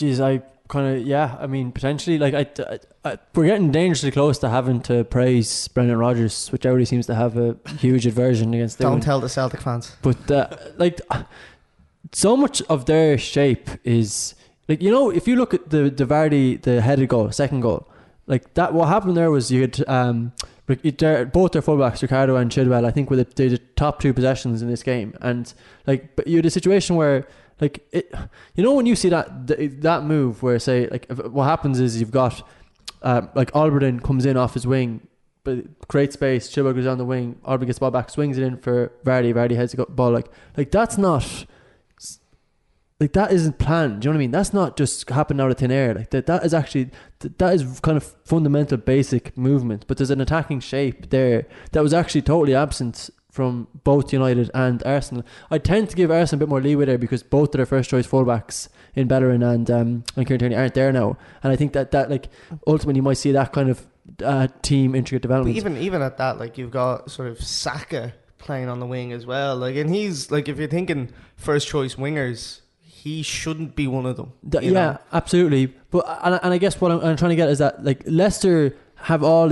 Speaker 10: I mean, potentially. Like, we're getting dangerously close to having to praise Brendan Rodgers, which already seems to have a huge aversion against them.
Speaker 9: Don't tell the Celtic fans.
Speaker 10: But so much of their shape is, like, you know, if you look at the Vardy, the headed goal, second goal, like that, what happened there was you had both their fullbacks, Ricardo and Chilwell, I think, were the top 2 possessions in this game, and like, but you had a situation where, like, you know, when you see that move where, say, like, what happens is you've got like Albertine comes in off his wing, but creates space, Chilwell goes down the wing, Albertine gets the ball back, swings it in for Vardy heads the ball, like that's not. Like, that isn't planned. Do you know what I mean? That's not just happened out of thin air. Like, that is actually, that is kind of fundamental basic movement. But there's an attacking shape there that was actually totally absent from both United and Arsenal. I tend to give Arsenal a bit more leeway there because both of their first choice fullbacks in Bellerin and Kieran Tierney aren't there now. And I think that like, ultimately you might see that kind of team intricate development.
Speaker 9: But even at that, like, you've got sort of Saka playing on the wing as well. Like, and he's, like, if you're thinking first choice wingers, he shouldn't be one of them.
Speaker 10: Absolutely. But and I guess what I'm trying to get is that, like, Leicester have all the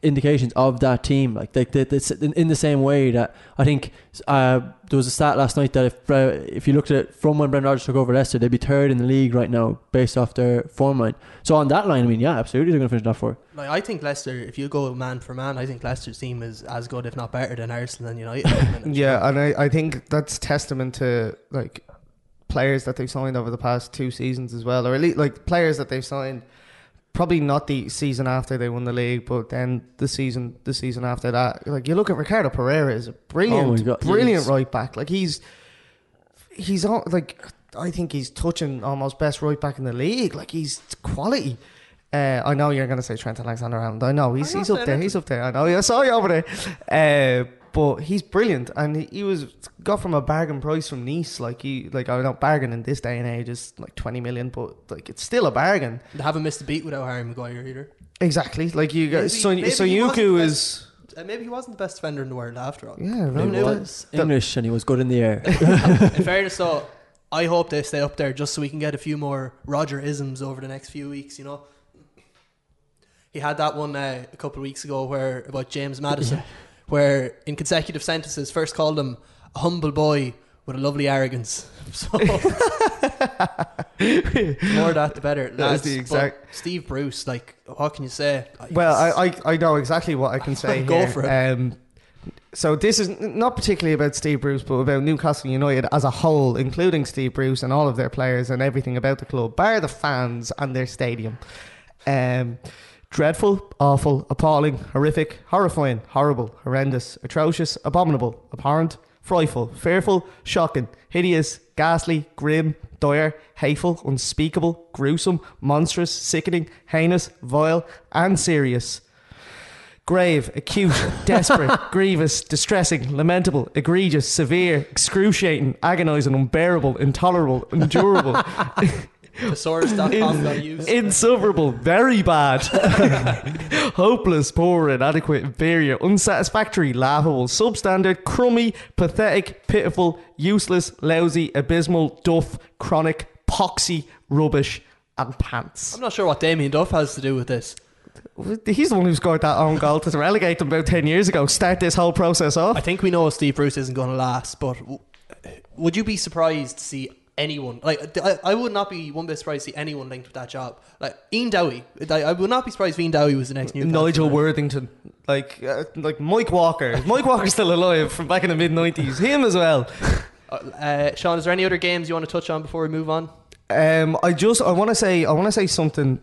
Speaker 10: indications of that team. Like in the same way that I think there was a stat last night that if you looked at it from when Brendan Rodgers took over Leicester, they'd be third in the league right now based off their form line. So on that line, I mean, yeah, absolutely, they're going to finish top 4.
Speaker 8: Like, I think Leicester, if you go man for man, I think Leicester's team is as good, if not better, than Arsenal and United.
Speaker 9: Yeah, and I think that's testament to like players that they've signed over the past 2 seasons as well, or at least like players that they've signed. Probably not the season after they won the league, but then the season after that. Like, you look at Ricardo Pereira is a brilliant right back. Like he's on, like, I think he's touching almost best right back in the league. Like, he's quality. I know you're going to say Trent Alexander-Arnold. I know he's up there. He's up there. I know. I saw you over there. But he's brilliant, and he was got from a bargain price from Nice. Like I know bargain in this day and age is like 20 million, but like it's still a bargain.
Speaker 8: They haven't missed a beat without Harry Maguire either.
Speaker 9: Exactly. Like you got Soyuncu is.
Speaker 8: Maybe he wasn't the best defender in the world after all.
Speaker 9: Yeah,
Speaker 10: he was English and he was good in the air.
Speaker 8: In fairness, though, I hope they stay up there just so we can get a few more Roger-isms over the next few weeks. You know, he had that one a couple of weeks ago about James Maddison. Where in consecutive sentences first called him a humble boy with a lovely arrogance. So more that the better.
Speaker 9: That's the exact.
Speaker 8: But Steve Bruce, like, what can you say?
Speaker 9: Well, I know exactly what I can say.
Speaker 8: Go
Speaker 9: here.
Speaker 8: for it.
Speaker 9: So this is not particularly about Steve Bruce, but about Newcastle United as a whole, including Steve Bruce and all of their players and everything about the club, bar the fans and their stadium. Dreadful, awful, appalling, horrific, horrifying, horrible, horrendous, atrocious, abominable, abhorrent, frightful, fearful, shocking, hideous, ghastly, grim, dire, hateful, unspeakable, gruesome, monstrous, sickening, heinous, vile, and serious. Grave, acute, desperate, grievous, distressing, lamentable, egregious, severe, excruciating, agonising, unbearable, intolerable, endurable.
Speaker 8: Thesaurus.com got used.
Speaker 9: Insufferable, very bad. Hopeless, poor, inadequate, inferior, unsatisfactory, laughable, substandard, crummy, pathetic, pitiful, useless, lousy, abysmal, duff, chronic, poxy, rubbish, and pants.
Speaker 8: I'm not sure what Damien Duff has to do with this.
Speaker 9: He's the one who scored that own goal to relegate them about 10 years ago. Start this whole process off.
Speaker 8: I think we know Steve Bruce isn't going to last, but would you be surprised to see anyone, like, I would not be one bit surprised to see anyone linked with that job? Like Ian Dowie, I would not be surprised if Ian Dowie was the next Newcastle.
Speaker 9: Nigel Worthington, like Mike Walker. Mike Walker's still alive from back in the mid-90s. Him as well.
Speaker 8: Sean, is there any other games you want to touch on before we move on?
Speaker 9: I want to say something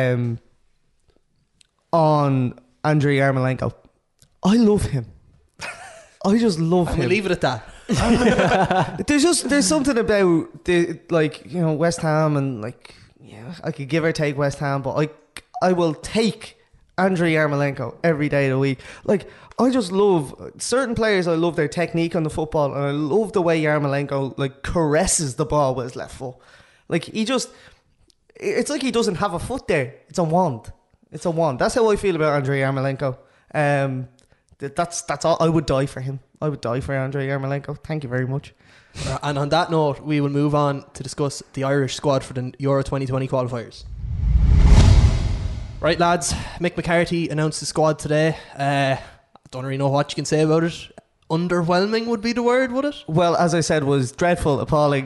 Speaker 9: on Andrei Yarmolenko. I love him. I just love him.
Speaker 8: We'll leave it at that.
Speaker 9: There's something about the, like, you know, West Ham, and like, yeah, I could give or take West Ham, but I will take Andrei Yarmolenko every day of the week. Like, I just love certain players. I love their technique on the football, and I love the way Yarmolenko like caresses the ball with his left foot. Like, it's like he doesn't have a foot there. It's a wand. That's how I feel about Andrei Yarmolenko. That's all. I would die for him. I would die for Andrei Yarmolenko. Thank you very much.
Speaker 8: And on that note, we will move on to discuss the Irish squad for the Euro 2020 qualifiers. Right, lads, Mick McCarthy announced the squad today. Don't really know what you can say about it. Underwhelming would be the word, would it?
Speaker 9: Well, as I said, was dreadful, appalling,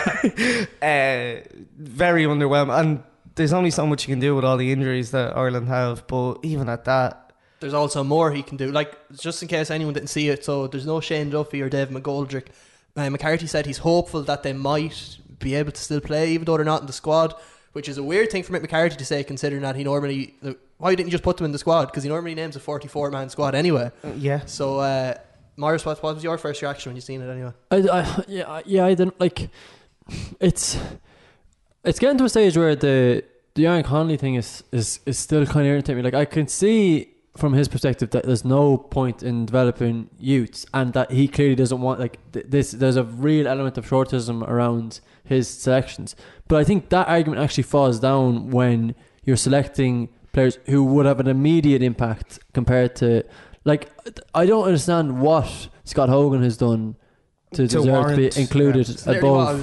Speaker 9: very underwhelming. And there's only so much you can do with all the injuries that Ireland have. But even at that,
Speaker 8: there's also more he can do. Like, just in case anyone didn't see it, so there's no Shane Duffy or Dave McGoldrick. McCarthy said he's hopeful that they might be able to still play, even though they're not in the squad, which is a weird thing for Mick McCarthy to say, considering that he normally... Why didn't you just put them in the squad? Because he normally names a 44-man squad anyway.
Speaker 9: Yeah.
Speaker 8: So, Morris, what was your first reaction when you seen it anyway?
Speaker 10: I didn't like. It's getting to a stage where the Aaron Connolly thing is still kind of irritating me. Like, I can see from his perspective that there's no point in developing youths, and that he clearly doesn't want, like, this. There's a real element of shortism around his selections, but I think that argument actually falls down when you're selecting players who would have an immediate impact compared to, like, I don't understand what Scott Hogan has done to deserve to be included above.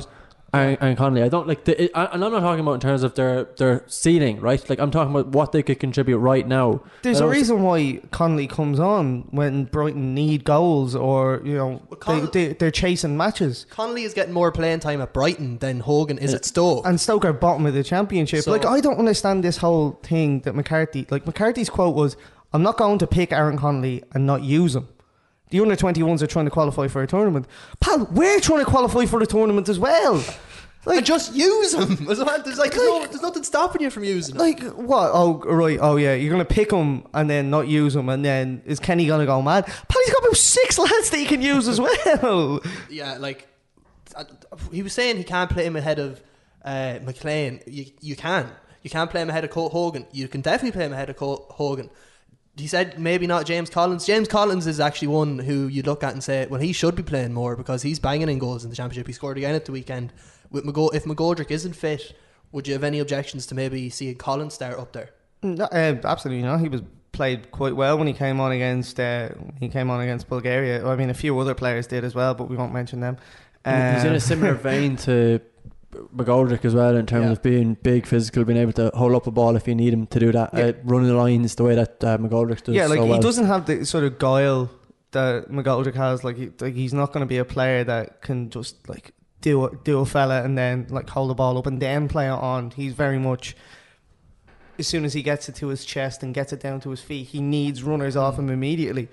Speaker 10: Aaron Connolly. I don't like and I'm not talking about in terms of their ceiling, right? Like I'm talking about what they could contribute right now.
Speaker 9: There's a reason why Connolly comes on when Brighton need goals, or they're chasing matches.
Speaker 8: Connolly is getting more playing time at Brighton than Hogan is at Stoke,
Speaker 9: and Stoke are bottom of the Championship. So, I don't understand this whole thing that McCarthy's quote was, "I'm not going to pick Aaron Connolly and not use him." The under-21s are trying to qualify for a tournament. Pal, we're trying to qualify for the tournament as well.
Speaker 8: And just use him. There's nothing stopping you from using him.
Speaker 9: Like, what? Oh, right. Oh, yeah. You're going to pick him and then not use him, and then is Kenny going to go mad? Pal, he's got about 6 lads that he can use as well.
Speaker 8: Yeah, like, he was saying he can't play him ahead of McLean. You can. You can't play him ahead of Hogan. You can definitely play him ahead of Hogan. He said maybe not James Collins. James Collins is actually one who you look at and say, well, he should be playing more because he's banging in goals in the Championship. He scored again at the weekend. If McGoldrick isn't fit, would you have any objections to maybe seeing Collins start up there?
Speaker 9: No, absolutely not. He was played quite well when he came on against Bulgaria. I mean, a few other players did as well, but we won't mention them.
Speaker 10: He's in a similar vein to McGoldrick as well, in terms of being big, physical, being able to hold up a ball if you need him to do that, running the lines the way that McGoldrick does.
Speaker 9: Yeah, like,
Speaker 10: so well.
Speaker 9: He doesn't have the sort of guile that McGoldrick has. Like he's not going to be a player that can just like do a fella and then like hold the ball up and then play it on. He's very much, as soon as he gets it to his chest and gets it down to his feet, he needs runners off him immediately.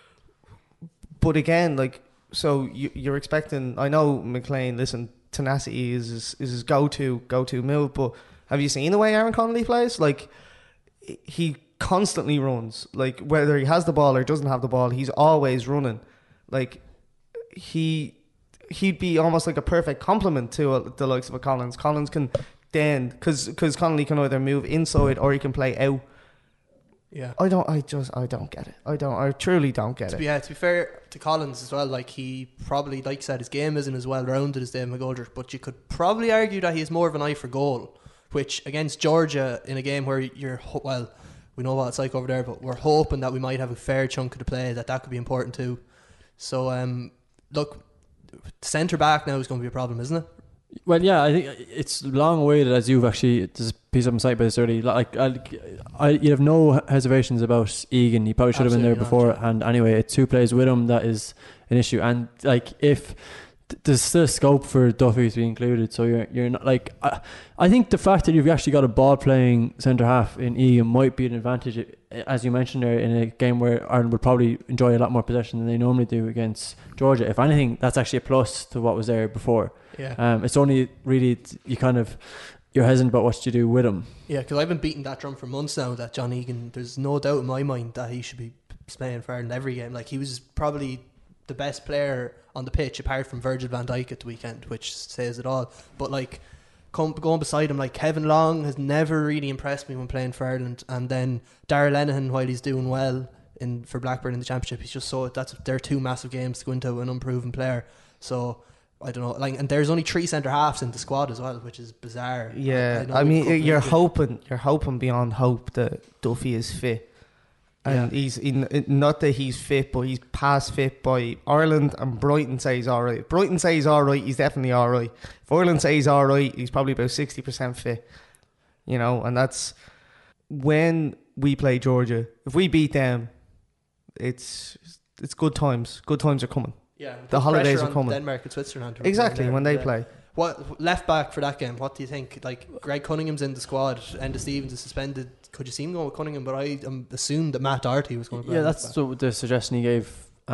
Speaker 9: But again, like, so you're expecting, I know McLean, listen, tenacity is his go-to move, but have you seen the way Aaron Connolly plays? Like, he constantly runs. Like, whether he has the ball or doesn't have the ball, he's always running. Like, he'd be almost like a perfect complement to the likes of a Collins. Collins can then, because Connolly can either move inside or he can play out.
Speaker 8: Yeah,
Speaker 9: I don't get it. I truly don't get it.
Speaker 8: Yeah, to be fair to Collins as well, like, he probably, like you said, his game isn't as well rounded as Dave McGoldrick, but you could probably argue that he has more of an eye for goal, which against Georgia in a game where we know what it's like over there, but we're hoping that we might have a fair chunk of the play that could be important too. So look, centre back now is going to be a problem, isn't it?
Speaker 10: Well, yeah, I think it's long awaited, as you've actually, there's a piece up on site by this early. Like, you have no reservations about Egan. He probably should have been there before. And anyway, it's who plays with him that is an issue. And like, if there's still scope for Duffy to be included, so you're not like. I think the fact that you've actually got a ball playing centre half in Egan might be an advantage, as you mentioned there, in a game where Ireland would probably enjoy a lot more possession than they normally do against Georgia. If anything, that's actually a plus to what was there before.
Speaker 8: Yeah.
Speaker 10: It's only really you're hesitant about what you do with him.
Speaker 8: Yeah, because I've been beating that drum for months now that John Egan, there's no doubt in my mind that he should be playing for Ireland every game. Like, he was probably the best player on the pitch apart from Virgil van Dijk at the weekend, which says it all. But like, going beside him, like, Kevin Long has never really impressed me when playing for Ireland, and then Darragh Lenihan, while he's doing well for Blackburn in the Championship, he's just they're two massive games to go into an unproven player. So I don't know, like, and there's only 3 centre halves in the squad as well, which is bizarre.
Speaker 9: Yeah, I mean, you're hoping beyond hope that Duffy is fit, and he's not that he's fit, but he's past fit by Ireland and Brighton say he's alright. If Brighton say he's alright, he's definitely alright. If Ireland say he's alright, he's probably about 60% fit. You know, and that's when we play Georgia. If we beat them, it's good times. Good times are coming.
Speaker 8: Yeah,
Speaker 9: the holidays are coming.
Speaker 8: Denmark and Switzerland.
Speaker 9: Exactly, when they play.
Speaker 8: What left back for that game? What do you think? Like, Greg Cunningham's in the squad. Enda Stevens is suspended. Could you see him going with Cunningham? But I assumed that Matt Doherty was going to play.
Speaker 10: Yeah, that's the suggestion he gave.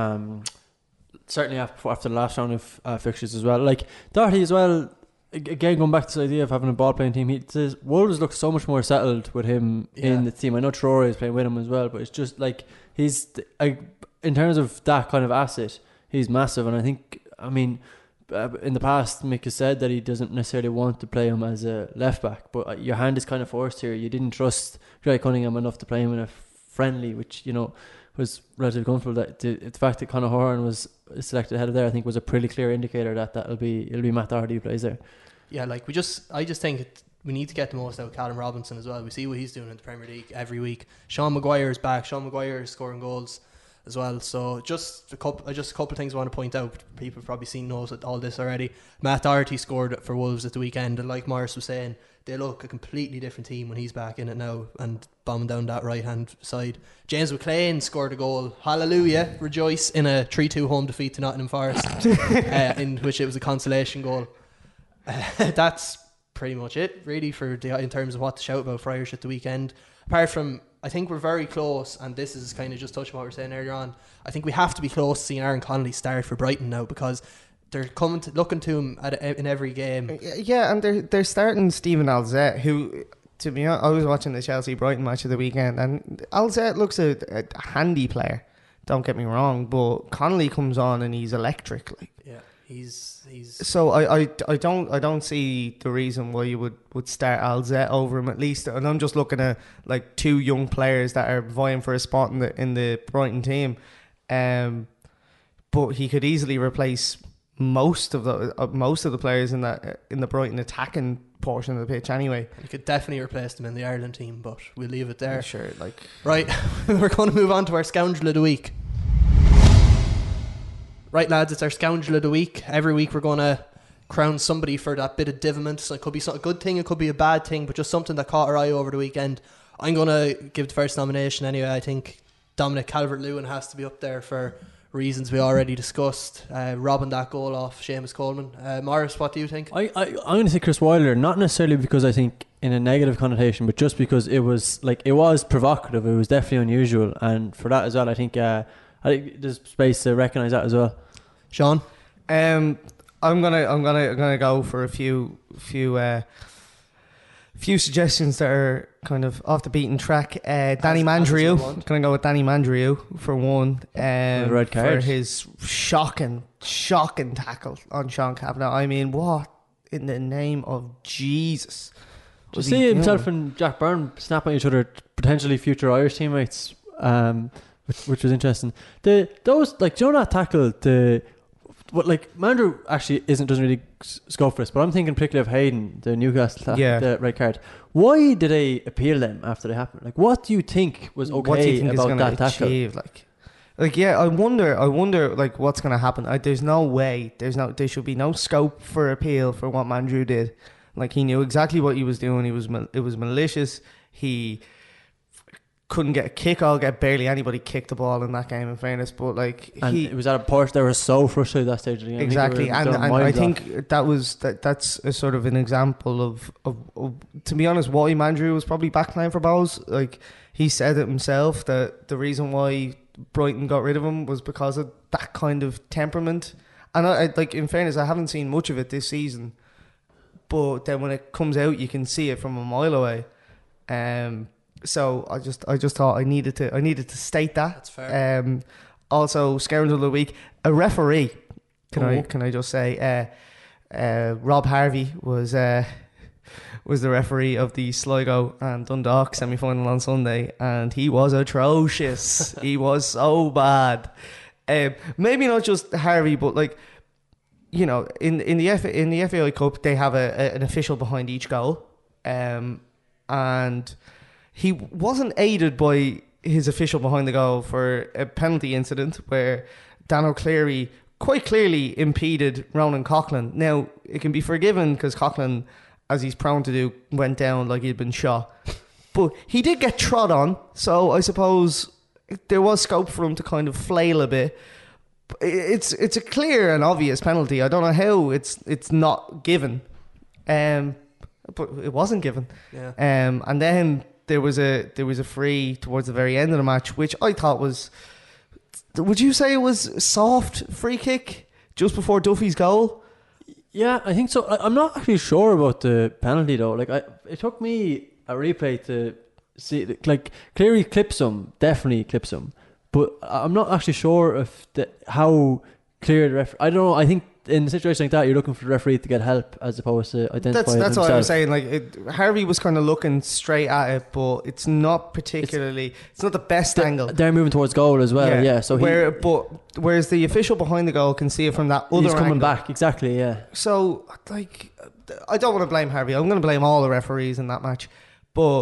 Speaker 10: Certainly after the last round of fixtures as well. Like, Doherty as well. Again, going back to the idea of having a ball playing team, Wolves look so much more settled with him in the team. I know Traore is playing with him as well, but it's just like he's in terms of that kind of asset, he's massive. And I think, I mean, in the past, Mick has said that he doesn't necessarily want to play him as a left back, but your hand is kind of forced here. You didn't trust Greg Cunningham enough to play him in a friendly, which, you know, was relatively comfortable. That the fact that Conor Horan was selected ahead of there, I think, was a pretty clear indicator that it'll be Matt Doherty who plays there. Yeah,
Speaker 8: like, I just think we need to get the most out of Callum Robinson as well. We see what he's doing in the Premier League every week. Sean Maguire is back. Sean Maguire is scoring goals. as well. So just a couple of things I want to point out. People have probably seen knows all this already. Matt Doherty scored for Wolves at the weekend, and like Morris was saying, they look a completely different team when he's back in it now and bombing down that right hand side. James McLean scored a goal. Hallelujah, rejoice, in a 3-2 home defeat to Nottingham Forest, in which it was a consolation goal. That's pretty much it really in terms of what to shout about for Irish at the weekend. Apart from, I think we're very close, and this is kind of just touching what we were saying earlier on, I think we have to be close to seeing Aaron Connolly start for Brighton now, because they're looking to him in every game.
Speaker 9: Yeah, and they're starting Stephen Alzette, who, to be honest, I was watching the Chelsea-Brighton match of the weekend, and Alzette looks a handy player, don't get me wrong, but Connolly comes on and he's electric.
Speaker 8: Yeah, he's.
Speaker 9: So I don't see the reason why you would start Alzette over him, at least. And I'm just looking at like two young players that are vying for a spot in the Brighton team, but he could easily replace most of the players in the Brighton attacking portion of the pitch anyway.
Speaker 8: You could definitely replace them in the Ireland team, but we'll leave it there.
Speaker 9: Sure,
Speaker 8: right. We're going to move on to our Scoundrel of the Week. Right, lads, it's our Scoundrel of the Week. Every week we're going to crown somebody for that bit of divament. So it could be a good thing, it could be a bad thing, but just something that caught our eye over the weekend. I'm going to give the first nomination anyway. I think Dominic Calvert-Lewin has to be up there for reasons we already discussed, robbing that goal off Seamus Coleman. Morris, what do you think?
Speaker 10: I'm going to say Chris Wilder, not necessarily because I think in a negative connotation, but just because it was provocative. It was definitely unusual, and for that as well, I think there's space to recognise that as well.
Speaker 8: Sean,
Speaker 9: I'm gonna go for a few suggestions that are kind of off the beaten track. Danny Mandrew. Gonna go with Danny Mandrew for one.
Speaker 10: Red card.
Speaker 9: For his shocking tackle on Sean Kavanagh. I mean, what in the name of Jesus?
Speaker 10: To see himself and Jack Byrne snap at each other, potentially future Irish teammates, which was interesting. Do you know that tackle? Mandrew actually doesn't really scope for this, but I'm thinking particularly of Hayden, the Newcastle tackle, the red card. Why did they appeal them after they happened? Like, what do you think was okay about that tackle?
Speaker 9: I wonder like what's going to happen. There's no way. There should be no scope for appeal for what Mandrew did. Like, he knew exactly what he was doing. It was malicious. He couldn't get a kick. I'll get barely anybody kicked the ball in that game, in fairness. But
Speaker 10: it was at a point they were so frustrated at that stage of the game.
Speaker 9: Exactly, and I think that's a sort of an example of to be honest, why Mandrew was probably backline for Bowes. Like, he said it himself that the reason why Brighton got rid of him was because of that kind of temperament. And in fairness, I haven't seen much of it this season, but then when it comes out, you can see it from a mile away. So I just thought I needed to state that.
Speaker 8: That's fair.
Speaker 9: Also, Scoundrel of the Week, a referee. Can I just say, Rob Harvey was the referee of the Sligo and Dundalk semi-final on Sunday, and he was atrocious. He was so bad. Maybe not just Harvey, but in the FAI Cup they have an official behind each goal, and he wasn't aided by his official behind the goal for a penalty incident where Dan O'Clery quite clearly impeded Ronan Coughlin. Now, it can be forgiven because Coughlin, as he's prone to do, went down like he'd been shot. But he did get trod on, so I suppose there was scope for him to kind of flail a bit. It's a clear and obvious penalty. I don't know how it's not given. But it wasn't given.
Speaker 8: Yeah.
Speaker 9: And then there was a free towards the very end of the match, which I thought was, would you say it was soft free kick just before Duffy's goal?
Speaker 10: Yeah, I think so. I'm not actually sure about the penalty though. It took me a replay to see. Cleary definitely clips him, but I'm not actually sure if how clear the referee. I don't know. I think in a situation like that, you're looking for the referee to get help as opposed to identify.
Speaker 9: That's what I was saying. Harvey was kind of looking straight at it, but it's not particularly. It's not the best angle.
Speaker 10: They're moving towards goal as well. Yeah. So
Speaker 9: whereas the official behind the goal can see it from that other.
Speaker 10: He's coming
Speaker 9: angle.
Speaker 10: Back exactly. Yeah.
Speaker 9: So I don't want to blame Harvey. I'm going to blame all the referees in that match, but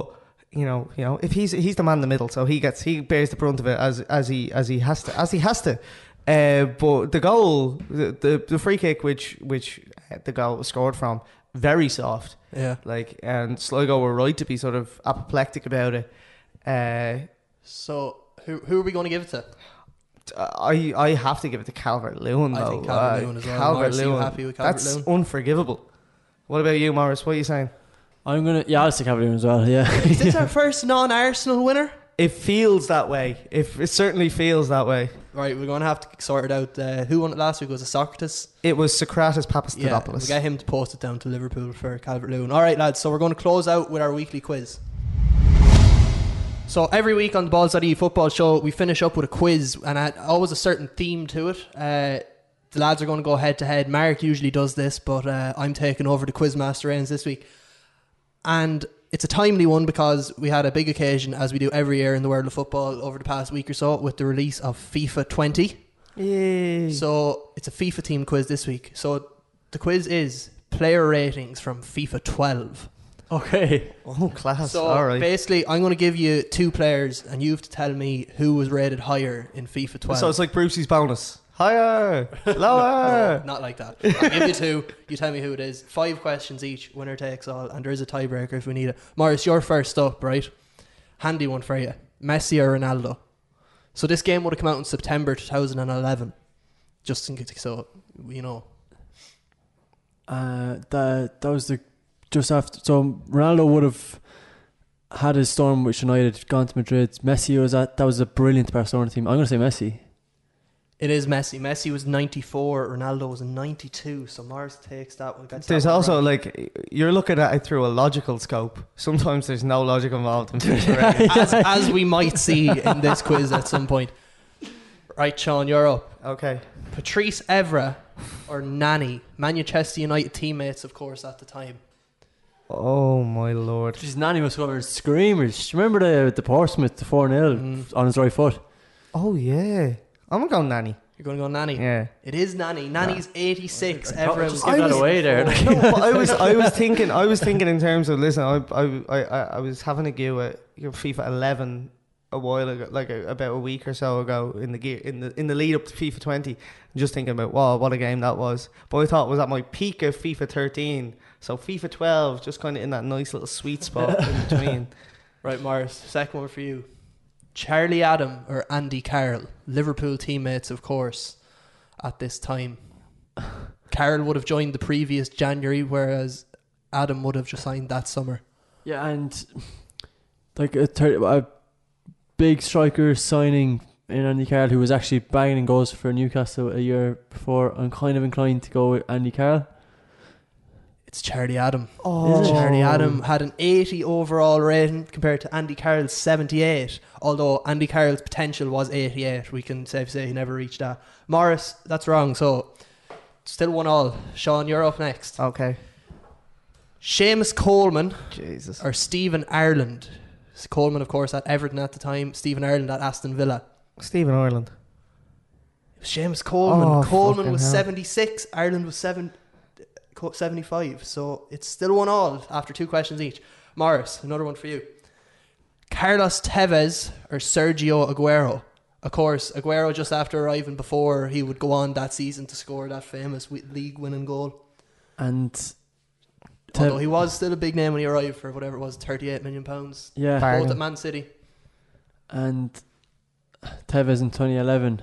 Speaker 9: if he's the man in the middle, so he bears the brunt of it as he has to. But the goal, the free kick, which the goal was scored from, very soft.
Speaker 8: Yeah.
Speaker 9: And Sligo were right to be sort of apoplectic about it.
Speaker 8: So who are we going to give it to?
Speaker 9: I have to give it to Calvert-Lewin, though.
Speaker 8: I think Calvert-Lewin as well.
Speaker 9: Calvert-Lewin.
Speaker 8: Morris, are you happy with Calvert-Lewin?
Speaker 9: That's unforgivable. What about you, Morris? What are you saying?
Speaker 10: I'll say Calvert-Lewin as well. Yeah.
Speaker 8: Is this our first non-Arsenal winner?
Speaker 9: It feels that way. It certainly feels that way.
Speaker 8: Right, we're going to have to sort it out. Who won it last week? Was it Socrates?
Speaker 9: It was Socrates Papastatopoulos.
Speaker 8: Yeah, we'll get him to post it down to Liverpool for Calvert-Lewin. All right, lads, so we're going to close out with our weekly quiz. So every week on the Balls.ie football show, we finish up with a quiz, and always a certain theme to it. The lads are going to go head to head. Mark usually does this, but I'm taking over the Quizmaster reins this week. And it's a timely one because we had a big occasion, as we do every year in the world of football over the past week or so, with the release of FIFA 20.
Speaker 9: Yay.
Speaker 8: So it's a FIFA team quiz this week. So the quiz is player ratings from FIFA 12.
Speaker 10: Okay.
Speaker 9: Oh, class.
Speaker 8: So
Speaker 9: all right.
Speaker 8: basically, I'm going to give you 2 players, and you have to tell me who was rated higher in FIFA 12.
Speaker 9: So it's like Brucey's bonus. Higher, lower.
Speaker 8: No, not like that. I'll give you 2. You tell me who it is. 5 questions each. Winner takes all. And there is a tiebreaker if we need it. Morris, you're first up, right? Handy one for you. Messi or Ronaldo? So this game would have come out in September 2011. Just in case, so you know.
Speaker 10: That was just after. So Ronaldo would have had his storm with United, gone to Madrid. Messi that was a brilliant Barcelona team. I'm going to say Messi.
Speaker 8: It is Messi. Messi was 94. Ronaldo was 92. So Mars takes that one.
Speaker 9: There's also you're looking at it through a logical scope. Sometimes there's no logic involved in FIFA.
Speaker 8: as we might see in this quiz at some point. Right, Sean, you're up.
Speaker 9: Okay.
Speaker 8: Patrice Evra or Nani? Manchester United teammates, of course, at the time.
Speaker 9: Oh my lord.
Speaker 10: His Nani was over screamers. Remember the Portsmouth, the 4-0 on his right foot?
Speaker 9: Oh yeah. I'm going to go Nani.
Speaker 8: You're going to go Nani?
Speaker 9: Yeah.
Speaker 8: It is Nani. Nani's 86.
Speaker 10: Just give that away there.
Speaker 9: No, but I was thinking in terms of, listen, I was having a go at FIFA 11 a while ago, about a week or so ago in the lead up to FIFA 20, just thinking about, wow, what a game that was. But I thought it was at my peak of FIFA 13, so FIFA 12 just kind of in that nice little sweet spot in between.
Speaker 8: Right, Morris, second one for you. Charlie Adam or Andy Carroll? Liverpool teammates, of course, at this time. Carroll would have joined the previous January, whereas Adam would have just signed that summer.
Speaker 10: Yeah, and like a big striker signing in Andy Carroll, who was actually banging goals for Newcastle a year before. I'm kind of inclined to go with Andy Carroll.
Speaker 8: It's Charlie Adam.
Speaker 9: Oh.
Speaker 8: Charlie Adam had an 80 overall rating compared to Andy Carroll's 78. Although Andy Carroll's potential was 88, we can safely say he never reached that. Morris, that's wrong. So still 1-1. Sean, you're up next.
Speaker 9: Okay.
Speaker 8: Seamus Coleman,
Speaker 9: Jesus,
Speaker 8: or Stephen Ireland? Coleman, of course, at Everton at the time. Stephen Ireland at Aston Villa.
Speaker 9: Stephen Ireland.
Speaker 8: It was Seamus Coleman.
Speaker 9: Oh,
Speaker 8: Coleman was
Speaker 9: hell.
Speaker 8: 76. Ireland was 75. So it's still 1-1 after 2 questions each. Morris, another one for you. Carlos Tevez or Sergio Aguero? Of course, Aguero just after arriving before he would go on that season to score that famous league winning goal.
Speaker 10: And
Speaker 8: although he was still a big name when he arrived for whatever it was, £38 million.
Speaker 10: Yeah.
Speaker 8: Both at Man City.
Speaker 10: And Tevez in 2011.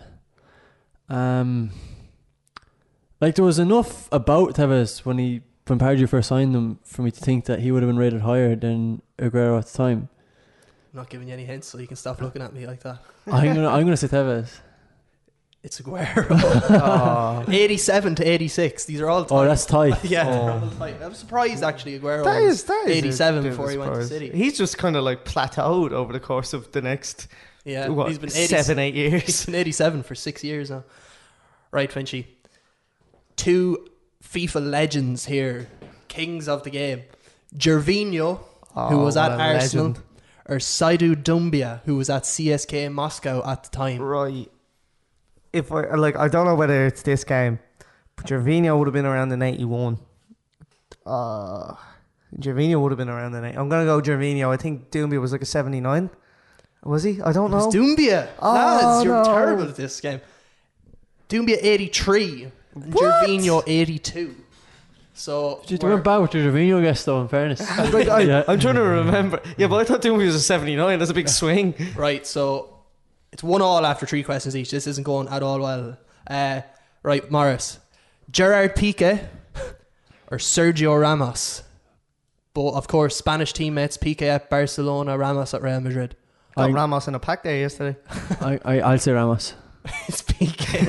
Speaker 10: Like there was enough about Tevez when Pardew first signed him for me to think that he would have been rated higher than Aguero at the time.
Speaker 8: I'm not giving you any hints, so you can stop looking at me like that.
Speaker 10: I'm gonna say Tevez.
Speaker 8: It's Aguero. 87 to 86. These are all tight.
Speaker 10: Oh, that's tight.
Speaker 8: Yeah, they're all tight. I'm surprised actually Aguero
Speaker 9: That
Speaker 8: was
Speaker 9: is
Speaker 8: 87 before he went to City.
Speaker 9: He's just kind of like plateaued over the course of the next
Speaker 8: he's been
Speaker 9: 7-8 years.
Speaker 8: He's been 87 for 6 years now. Right, Finchy. 2 FIFA legends here, kings of the game. Gervinho, who was at Arsenal,
Speaker 9: legend.
Speaker 8: or Seydou Doumbia, who was at CSKA Moscow at the time.
Speaker 9: Right. If I don't know whether it's this game, but Gervinho would have been around in 81. Gervinho would have been around then. I'm going to go Gervinho. I think Doumbia was like a 79. Was he? I don't know.
Speaker 8: It was Doumbia.
Speaker 9: Oh,
Speaker 8: Lads, you're
Speaker 9: no.
Speaker 8: terrible at this game. Doumbia 83.
Speaker 9: What?
Speaker 8: Gervinho 82. So
Speaker 10: You went bad with your Gervinho guess, though, in fairness.
Speaker 9: I'm trying to remember. Yeah, but I thought Doumbia was a 79. That's a big swing.
Speaker 8: Right, so it's 1-1 after 3 questions each. This isn't going at all well. Right, Morris. Gerard Piqué or Sergio Ramos? But of course, Spanish teammates. Piqué at Barcelona, Ramos at Real Madrid.
Speaker 9: Got Ramos in a pack there yesterday.
Speaker 10: I'll say Ramos.
Speaker 8: It's Piqué.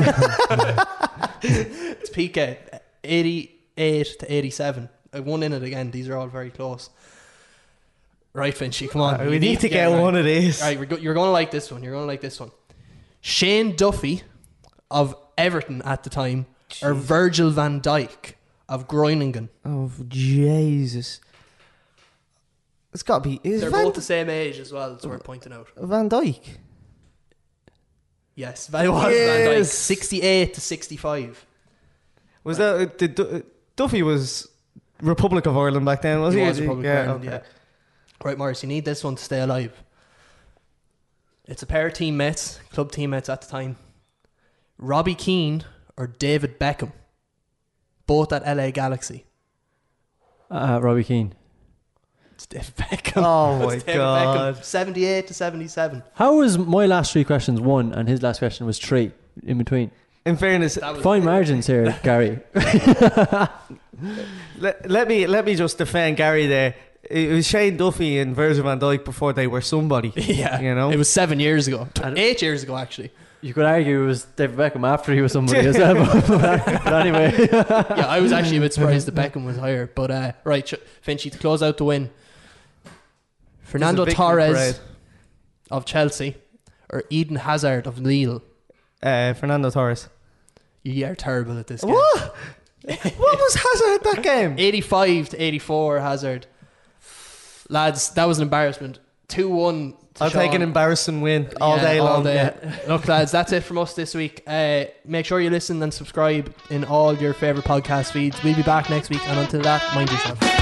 Speaker 8: It's Piqué. 88 to 87. I won in it again. These are all very close. Right, Finchy, come on.
Speaker 9: We need to get one of these.
Speaker 8: Right, you're going to like this one. You're going to like this one. Shane Duffy of Everton at the time, or Virgil van Dijk of Groningen.
Speaker 9: Oh, Jesus. It's got to be...
Speaker 8: They're both the same age as well, it's worth pointing out.
Speaker 9: Van Dijk.
Speaker 8: Yes, Van Dijk. 68 to 65.
Speaker 9: Was that... Duffy was Republic of Ireland back then, was he?
Speaker 8: He was Republic of Ireland,
Speaker 9: okay.
Speaker 8: yeah. Right, Morris, you need this one to stay alive. It's a pair of teammates, club teammates at the time. Robbie Keane or David Beckham. Both at LA Galaxy.
Speaker 10: Robbie Keane.
Speaker 8: It's David Beckham.
Speaker 9: Oh my
Speaker 8: David
Speaker 9: God.
Speaker 8: Beckham, 78 to 77.
Speaker 10: How was my last 3 questions 1 and his last question was 3 in between?
Speaker 9: In fairness,
Speaker 10: Fine margins here, Gary.
Speaker 9: let me just defend Gary there. It was Shane Duffy and Virgil van Dijk before they were somebody.
Speaker 8: Yeah,
Speaker 9: you know,
Speaker 8: it was 7 years ago, 8 years ago actually.
Speaker 10: You could argue it was David Beckham after he was somebody as well. But anyway.
Speaker 8: Yeah, I was actually a bit surprised that Beckham was higher. But right, Finchy, to close out the win. Fernando Torres of Chelsea or Eden Hazard of Lille.
Speaker 9: Fernando Torres.
Speaker 8: You are terrible at this game.
Speaker 9: What? What was Hazard at that game?
Speaker 8: 85 to 84 Hazard. Lads, that was an embarrassment. 2-1
Speaker 9: I'll take an embarrassing win all day long.
Speaker 8: Look, lads, that's it from us this week. Make sure you listen and subscribe in all your favourite podcast feeds. We'll be back next week, and until that, mind yourself.